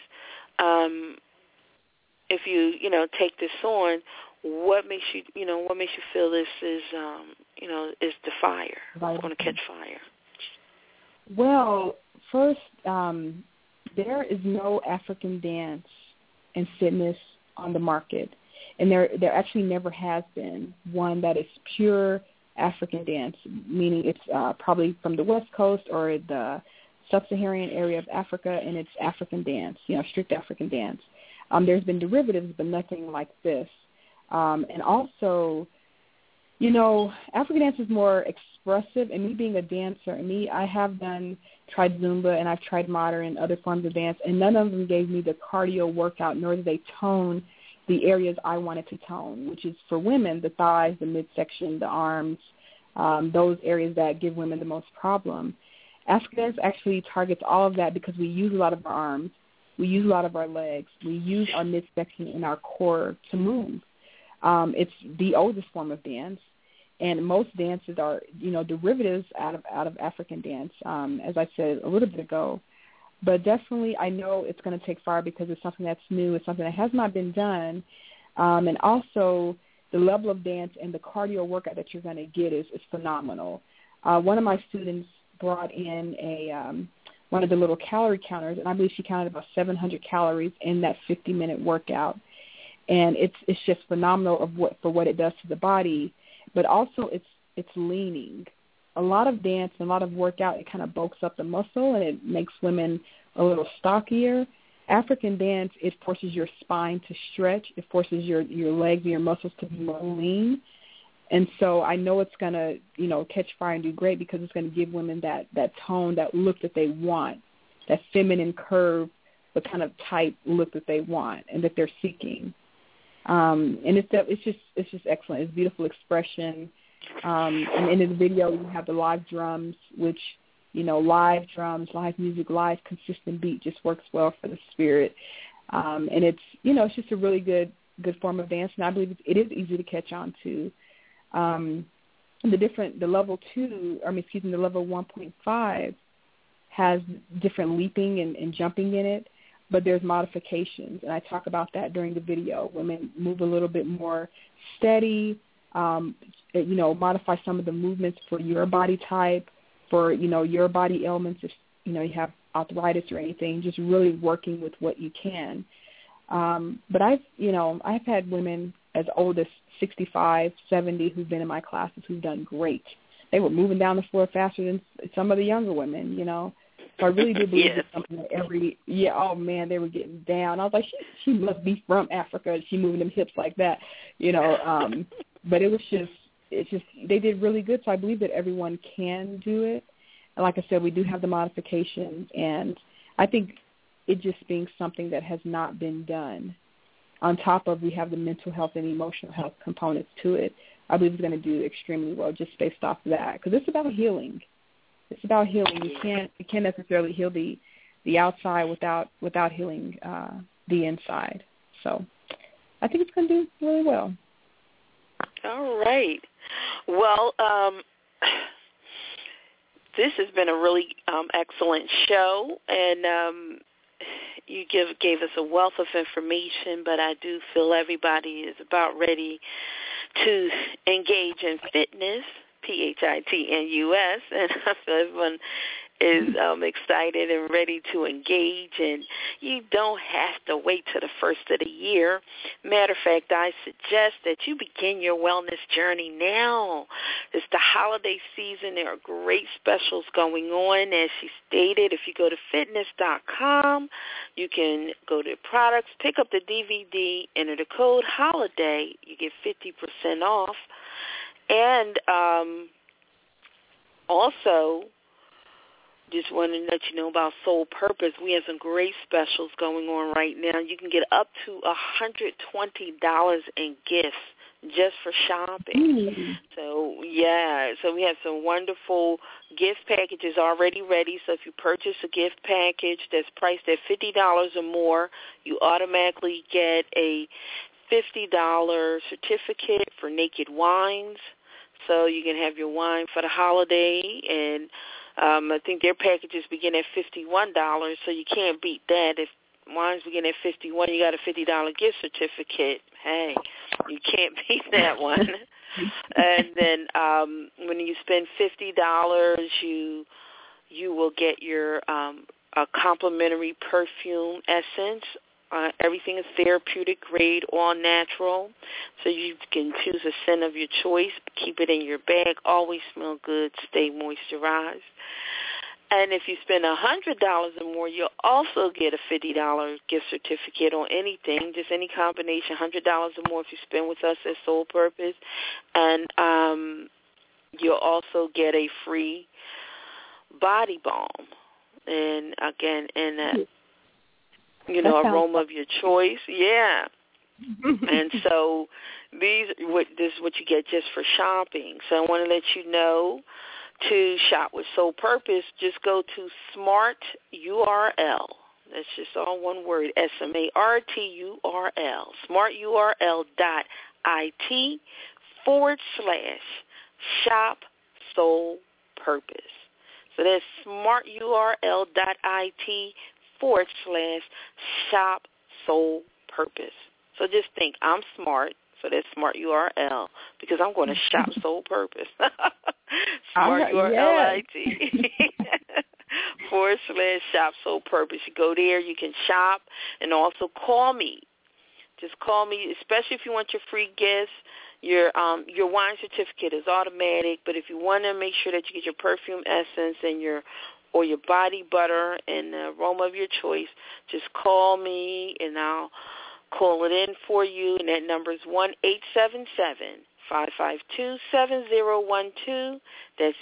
if you, you know, take this on, what makes you, you know, what makes you feel this is, you know, is the fire, going to catch fire?
Well, first, there is no African dance and fitness on the market. And there actually never has been one that is pure African dance, meaning it's probably from the West Coast or the sub-Saharan area of Africa, and it's African dance, you know, strict African dance. There's been derivatives, but nothing like this. And also, you know, African dance is more expressive, and me being a dancer, I have tried Zumba, and I've tried modern and other forms of dance, and none of them gave me the cardio workout, nor did they tone the areas I wanted to tone, which is for women, the thighs, the midsection, the arms, those areas that give women the most problem. African dance actually targets all of that because we use a lot of our arms, we use a lot of our legs, we use our midsection and our core to move. It's the oldest form of dance, and most dances are, you know, derivatives out of African dance, as I said a little bit ago. But definitely I know it's going to take fire because it's something that's new. It's something that has not been done. And also the level of dance and the cardio workout that you're going to get is phenomenal. One of my students brought in one of the little calorie counters, and I believe she counted about 700 calories in that 50-minute workout. And it's just phenomenal for what it does to the body, but also it's leaning. A lot of dance and a lot of workout, it kind of bulks up the muscle and it makes women a little stockier. African dance, it forces your spine to stretch. It forces your legs and your muscles to be more lean. And so I know it's going to, catch fire and do great because it's going to give women that tone, that look that they want, that feminine curve, the kind of tight look that they want and that they're seeking. And it's just excellent. It's beautiful expression. And in the video, you have the live drums, which, live drums, live music, live consistent beat just works well for the spirit. And it's, it's just a really good form of dance. And I believe it is easy to catch on to. The level 1.5 has different leaping and jumping in it, but there's modifications, and I talk about that during the video. Women move a little bit more steady, modify some of the movements for your body type, for, your body ailments, if, you have arthritis or anything, just really working with what you can. But I've had women as old as 65, 70 who've been in my classes who've done great. They were moving down the floor faster than some of the younger women, So I really do believe it's something that they were getting down. I was like, she must be from Africa. She moving them hips like that, But it's just they did really good. So I believe that everyone can do it. And like I said, we do have the modifications, and I think it just being something that has not been done. On top of we have the mental health and emotional health components to it, I believe it's going to do extremely well just based off of that because it's about healing. It's about healing. You can't necessarily heal the outside without healing the inside. So I think it's going to do really well.
All right. Well, this has been a really excellent show, and you gave us a wealth of information, but I do feel everybody is about ready to engage in fitness, PHITNUS, and I feel everyone is excited and ready to engage, and you don't have to wait till the first of the year. Matter of fact, I suggest that you begin your wellness journey now. It's the holiday season. There are great specials going on. As she stated, if you go to fitness.com, you can go to products, pick up the DVD, enter the code HOLIDAY. You get 50% off. And also, just want to let you know about Soul Purpose. We have some great specials going on right now. You can get up to $120 in gifts just for shopping. So we have some wonderful gift packages already ready. So if you purchase a gift package that's priced at $50 or more, you automatically get a $50 certificate for Naked Wines. So you can have your wine for the holiday, and I think their packages begin at $51, so you can't beat that. If wines begin at $51, you got a $50 gift certificate. Hey, you can't beat that one. And then when you spend $50, you will get your a complimentary perfume essence. Everything is therapeutic grade, all natural, so you can choose a scent of your choice. Keep it in your bag. Always smell good. Stay moisturized. And if you spend $100 or more, you'll also get a $50 gift certificate on anything, just any combination, $100 or more if you spend with us at Soul Purpose. And you'll also get a free body balm. And, again, aroma of your choice. Yeah. And so this is what you get just for shopping. So I want to let you know, to shop with Soul Purpose, just go to Smart URL. That's just all one word, SMARTURL, smarturl.it/shop Soul Purpose. So that's smarturl.it/shop Soul Purpose. So just think, I'm smart, so that's Smart URL, because I'm going to shop Soul Purpose. Smart URL IT. .com/shop Soul Purpose. You go there, you can shop, and also call me. Just call me, especially if you want your free gifts. Your wine certificate is automatic, but if you want to make sure that you get your perfume essence and your body butter and the aroma of your choice, just call me and I'll call it in for you. And that number is 1-877-552-7012. That's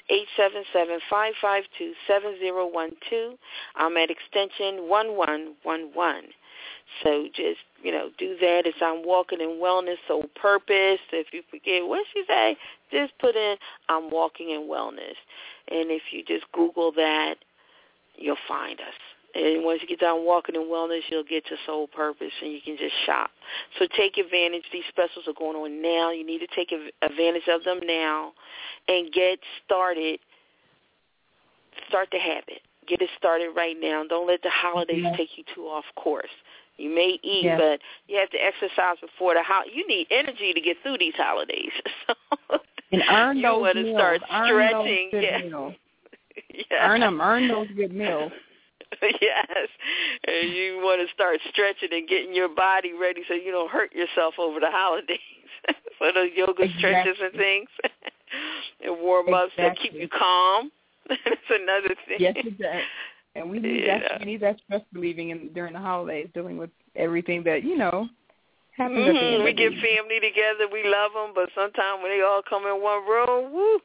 877-552-7012. I'm at extension 1111. So just, do that as I'm walking in wellness, soul purpose. If you forget what she say, just put in I'm walking in wellness. And if you just Google that, you'll find us. And once you get done walking in wellness, you'll get to soul purpose and you can just shop. So take advantage. These specials are going on now. You need to take advantage of them now and get started. Start the habit. Get it started right now. Don't let the holidays take you too off course. You may eat, but you have to exercise before the holiday. You need energy to get through these holidays. So
and earn
you
those
want to
meals.
start stretching.
Meals.
Yeah.
Earn those good meals.
Yes. And you want to start stretching and getting your body ready so you don't hurt yourself over the holidays. So those yoga stretches and things and warm-ups that keep you calm. That's another thing.
Yes, exactly. And we need that. We need that stress relieving during the holidays, dealing with everything that happens. At the end
we get family together. We love them, but sometimes when they all come in one room, woo.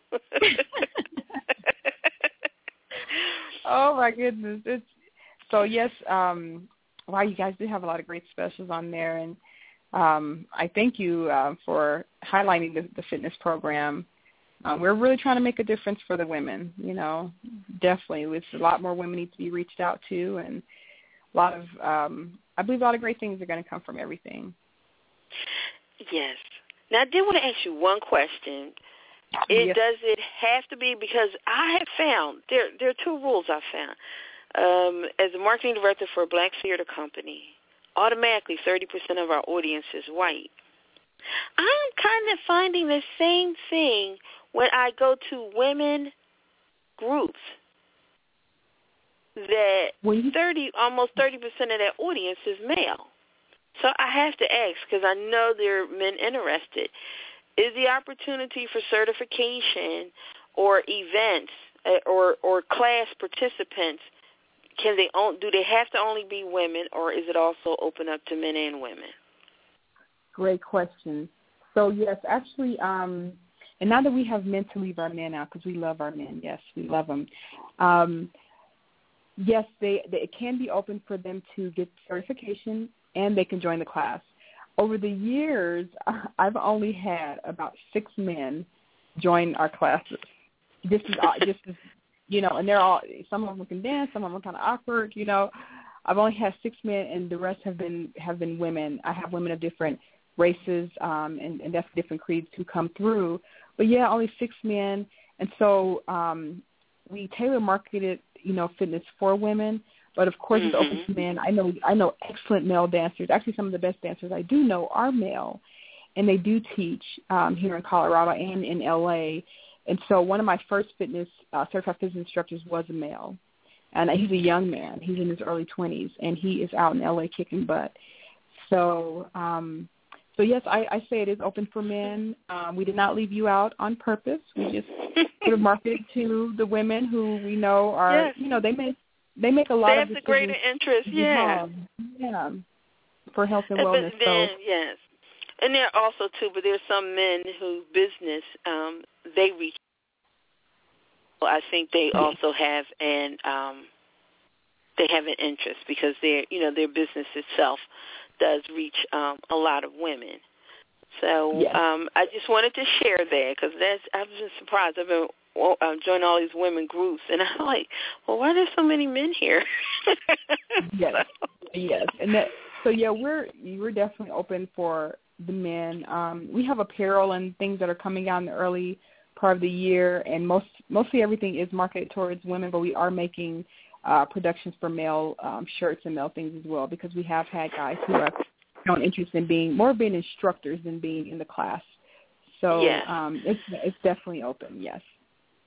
Oh my goodness! So yes. Wow, you guys do have a lot of great specials on there, and I thank you for highlighting the fitness program. We're really trying to make a difference for the women, definitely. It's a lot more women need to be reached out to, and a lot of, I believe a lot of great things are going to come from everything.
Yes. Now, I did want to ask you one question. Does it have to be, because I have found, there are two rules I found. As a marketing director for a Black theater company, automatically 30% of our audience is white. I'm kind of finding the same thing when I go to women groups, that almost 30% of that audience is male. So I have to ask, because I know there are men interested, is the opportunity for certification or events or class participants, do they have to only be women, or is it also open up to men and women?
Great question. So, yes, actually, and now that we have men to leave our men out, because we love our men, yes, we love them. Yes, it can be open for them to get certification, and they can join the class. Over the years, I've only had about 6 men join our classes. This is and they're all, some of them can dance, some of them are kind of awkward, I've only had 6 men, and the rest have been women. I have women of different races and that's different creeds who come through. But, yeah, only 6 men. And so we tailor marketed, fitness for women. But, of course, it's open to men. I know excellent male dancers. Actually, some of the best dancers I do know are male, and they do teach here in Colorado and in L.A. And so one of my first certified fitness instructors was a male. And he's a young man. He's in his early 20s, and he is out in L.A. kicking butt. So, yes, I say it is open for men. We did not leave you out on purpose. We just sort of marketed to the women who we know are, they make a lot of decisions.
They have the greater interest,
Yeah, for health and wellness.
But then, yes. And there are also, too, but there's some men whose business, they reach. I think they also have an interest, because their business itself does reach a lot of women. So I just wanted to share that, because I've been surprised. I've been joining all these women groups, and I'm like, well, why are there so many men here?
Yes. And we're definitely open for the men. We have apparel and things that are coming out in the early part of the year, and mostly everything is marketed towards women, but we are making productions for male shirts and male things as well, because we have had guys who have shown interest in being instructors than being in the class. So it's definitely open, yes.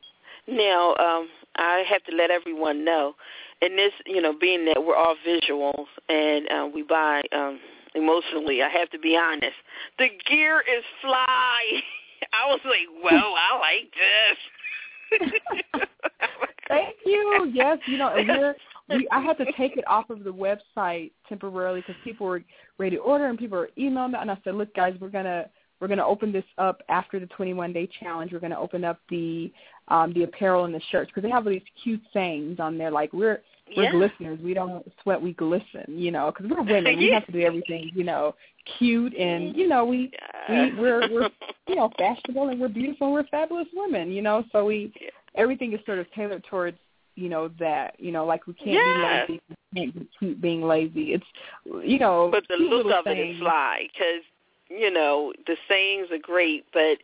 Now, I have to let everyone know, and this, being that we're all visuals and we buy emotionally, I have to be honest. The gear is fly. I was like, well, I like this.
Thank you. Yes, I had to take it off of the website temporarily because people were ready to order and people were emailing me. And I said, look, guys, we're gonna open this up after the 21-day challenge. We're gonna open up the apparel and the shirts because they have these cute sayings on there like we're glisteners. We don't sweat, we glisten. Because we're women, we have to do everything cute and we're fashionable and we're beautiful and we're fabulous women. So everything is sort of tailored towards that, like we can't be lazy, we can't be cute being lazy. It's,
But the look of it is fly because, the sayings are great, but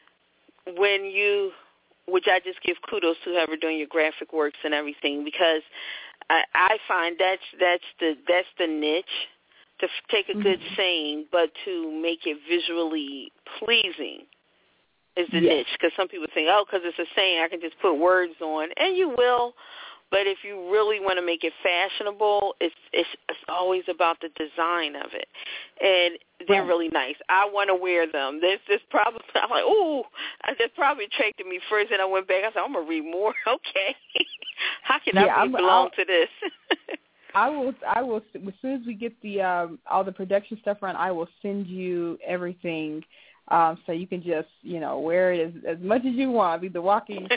which I just give kudos to whoever doing your graphic works and everything because I find that's the niche, to take a good saying, but to make it visually pleasing is the niche. Because some people think, because it's a saying, I can just put words on, and you will. But if you really want to make it fashionable, it's always about the design of it, and they're really nice. I want to wear them. This probably I'm like, ooh, that probably attracted me first, and I went back. I said, I'm gonna read more. Okay, how can I belong to this?
I will. As soon as we get the all the production stuff around, I will send you everything. So you can just, wear it as much as you want. Be the walking.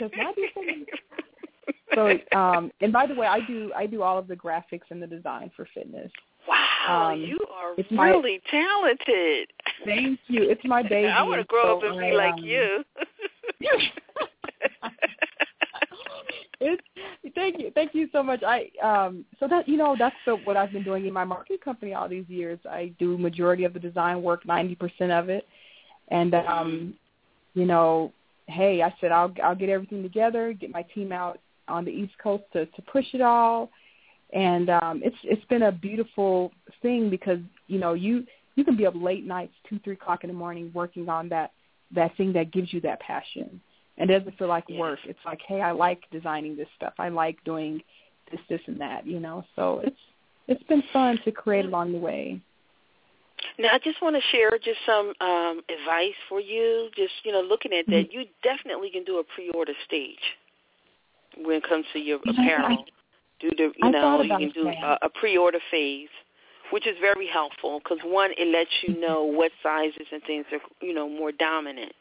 So, and by the way, I do all of the graphics and the design for fitness.
Wow, you are really talented.
Thank you. It's my baby.
I want to grow up and be like you.
Thank you so much. So that that's what I've been doing in my marketing company all these years. I do majority of the design work, 90% of it, and hey, I said I'll get everything together, get my team out on the East Coast to push it all, and it's been a beautiful thing because you can be up late nights, 2-3 o'clock in the morning working on that thing that gives you that passion. And it doesn't feel like work. It's like, hey, I like designing this stuff. I like doing this, and that, So it's been fun to create along the way.
Now, I just want to share just some advice for you. Just, looking at that, you definitely can do a pre-order stage when it comes to your apparel. You can do a pre-order phase, which is very helpful because, one, it lets you know what sizes and things are, more dominant.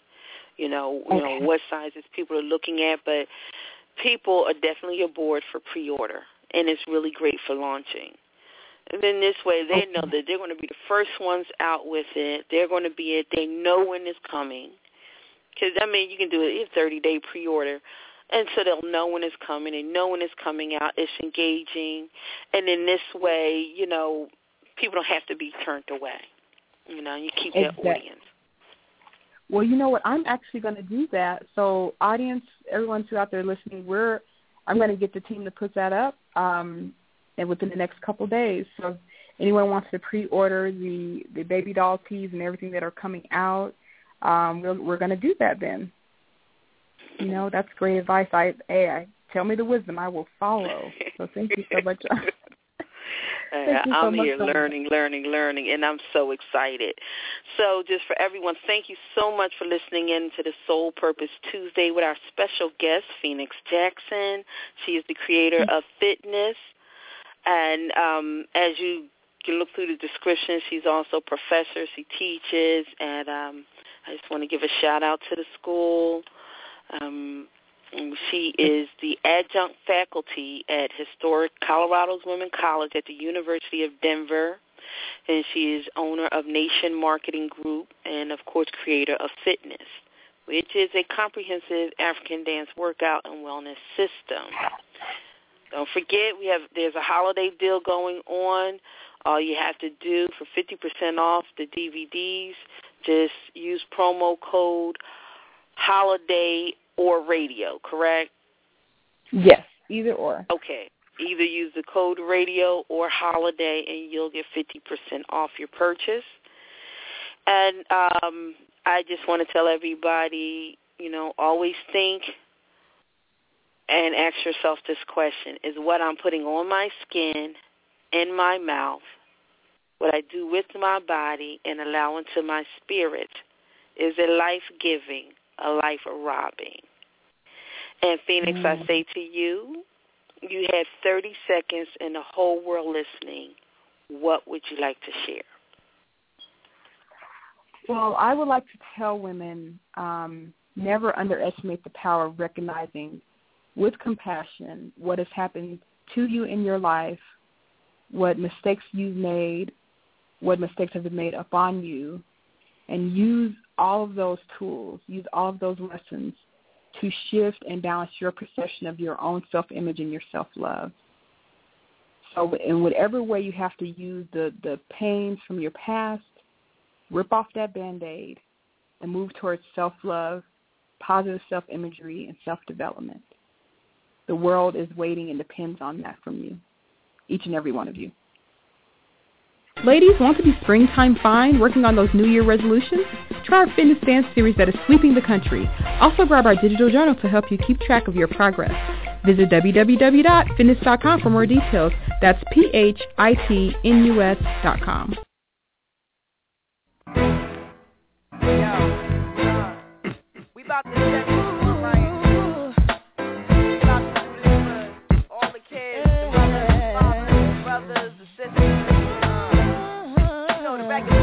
What sizes people are looking at, but people are definitely aboard for pre-order, and it's really great for launching. And then this way, they know that they're going to be the first ones out with it. They're going to be it. They know when it's coming. Because, you can do a 30-day pre-order, and so they'll know when it's coming. They know when it's coming out. It's engaging. And in this way, people don't have to be turned away. You keep that audience.
Well, you know what? I'm actually going to do that. So, audience, everyone who's out there listening, I'm going to get the team to put that up, and within the next couple of days. So, if anyone wants to pre-order the baby doll tees and everything that are coming out, we're going to do that then. That's great advice. I tell me the wisdom, I will follow. So, thank you so much.
I'm here learning, and I'm so excited. So just for everyone, thank you so much for listening in to the Soul Purpose Tuesday with our special guest, Phoenix Jackson. She is the creator of Fitness. And as you can look through the description, she's also a professor. She teaches. And I just want to give a shout-out to the school. She is the adjunct faculty at historic Colorado's Women's College at the University of Denver, and she is owner of Nation Marketing Group and, of course, creator of Fitness, which is a comprehensive African dance workout and wellness system. Don't forget, there's a holiday deal going on. All you have to do for 50% off the DVDs, just use promo code HOLIDAY or radio, correct?
Yes, either or.
Okay. Either use the code radio or holiday, and you'll get 50% off your purchase. And I just want to tell everybody, always think and ask yourself this question. Is what I'm putting on my skin, in my mouth, what I do with my body and allow into my spirit, is it life-giving, a life-robbing? And Phoenix, I say to you, you had 30 seconds and the whole world listening. What would you like to share?
Well, I would like to tell women, never underestimate the power of recognizing with compassion what has happened to you in your life, what mistakes you've made, what mistakes have been made upon you, and use all of those tools, use all of those lessons to shift and balance your perception of your own self-image and your self-love. So in whatever way you have to use the pains from your past, rip off that Band-Aid and move towards self-love, positive self-imagery, and self-development. The world is waiting and depends on that from you, each and every one of you.
Ladies, want to be springtime fine, working on those New Year resolutions? Try our Fitness Dance series that is sweeping the country. Also grab our digital journal to help you keep track of your progress. Visit www.fitness.com for more details. That's PHITNUS.com.
We about to set this right. We about to do this for all the kids, the mothers, the brothers, the sisters. You know the regular.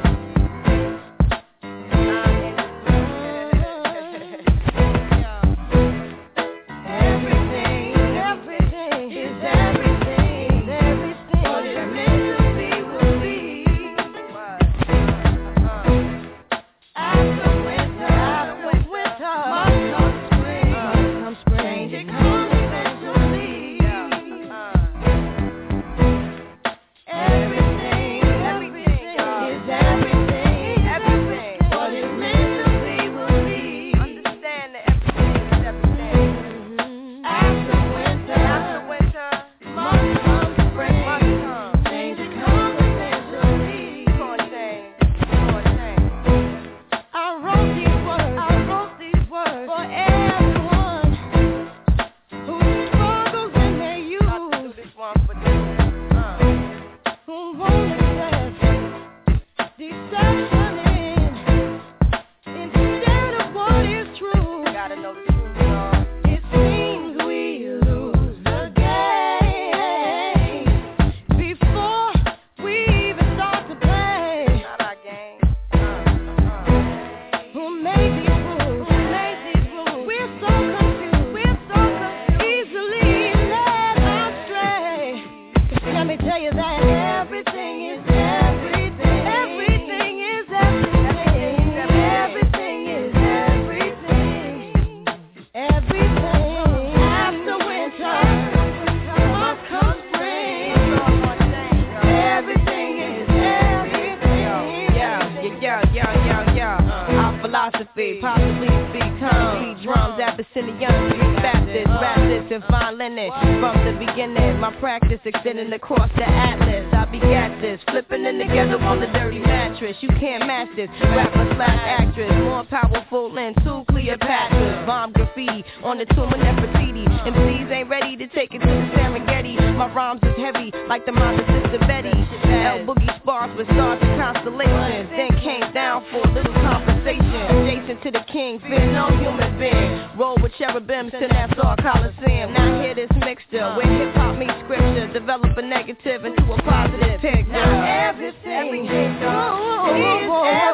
philosophy, possibly become beat drums, Abyssinian, Street Baptist, Baptist, and fine linen. From the beginning, my practice extending across the atlas. I begat this, flipping it together on the dirty mattress. You can't match this, rapper slash actress, more powerful than two Cleopatras. Bomb graffiti on the tomb of Nefertiti. MCs ain't ready to take it to the Serengeti. My rhymes is heavy, like the mother sister Betty. L Boogie spars with stars and constellations. Then came down for a little conversation. Adjacent to the king, fear no human being. Roll with cherubims to Nassau Coliseum. Now hear this mixture where hip hop meets scripture. Develop a negative into a positive picture. Now everything is everything.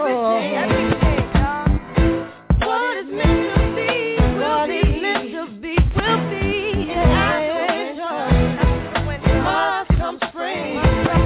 What is meant to be will be. Meant to be will be. Must come spring.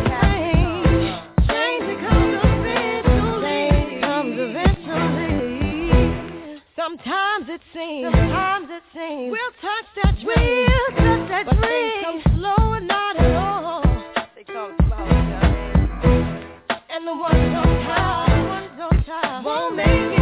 Sometimes it seems we'll touch that dream, but things come slow and not at all. They come slow, and the ones on top won't make it.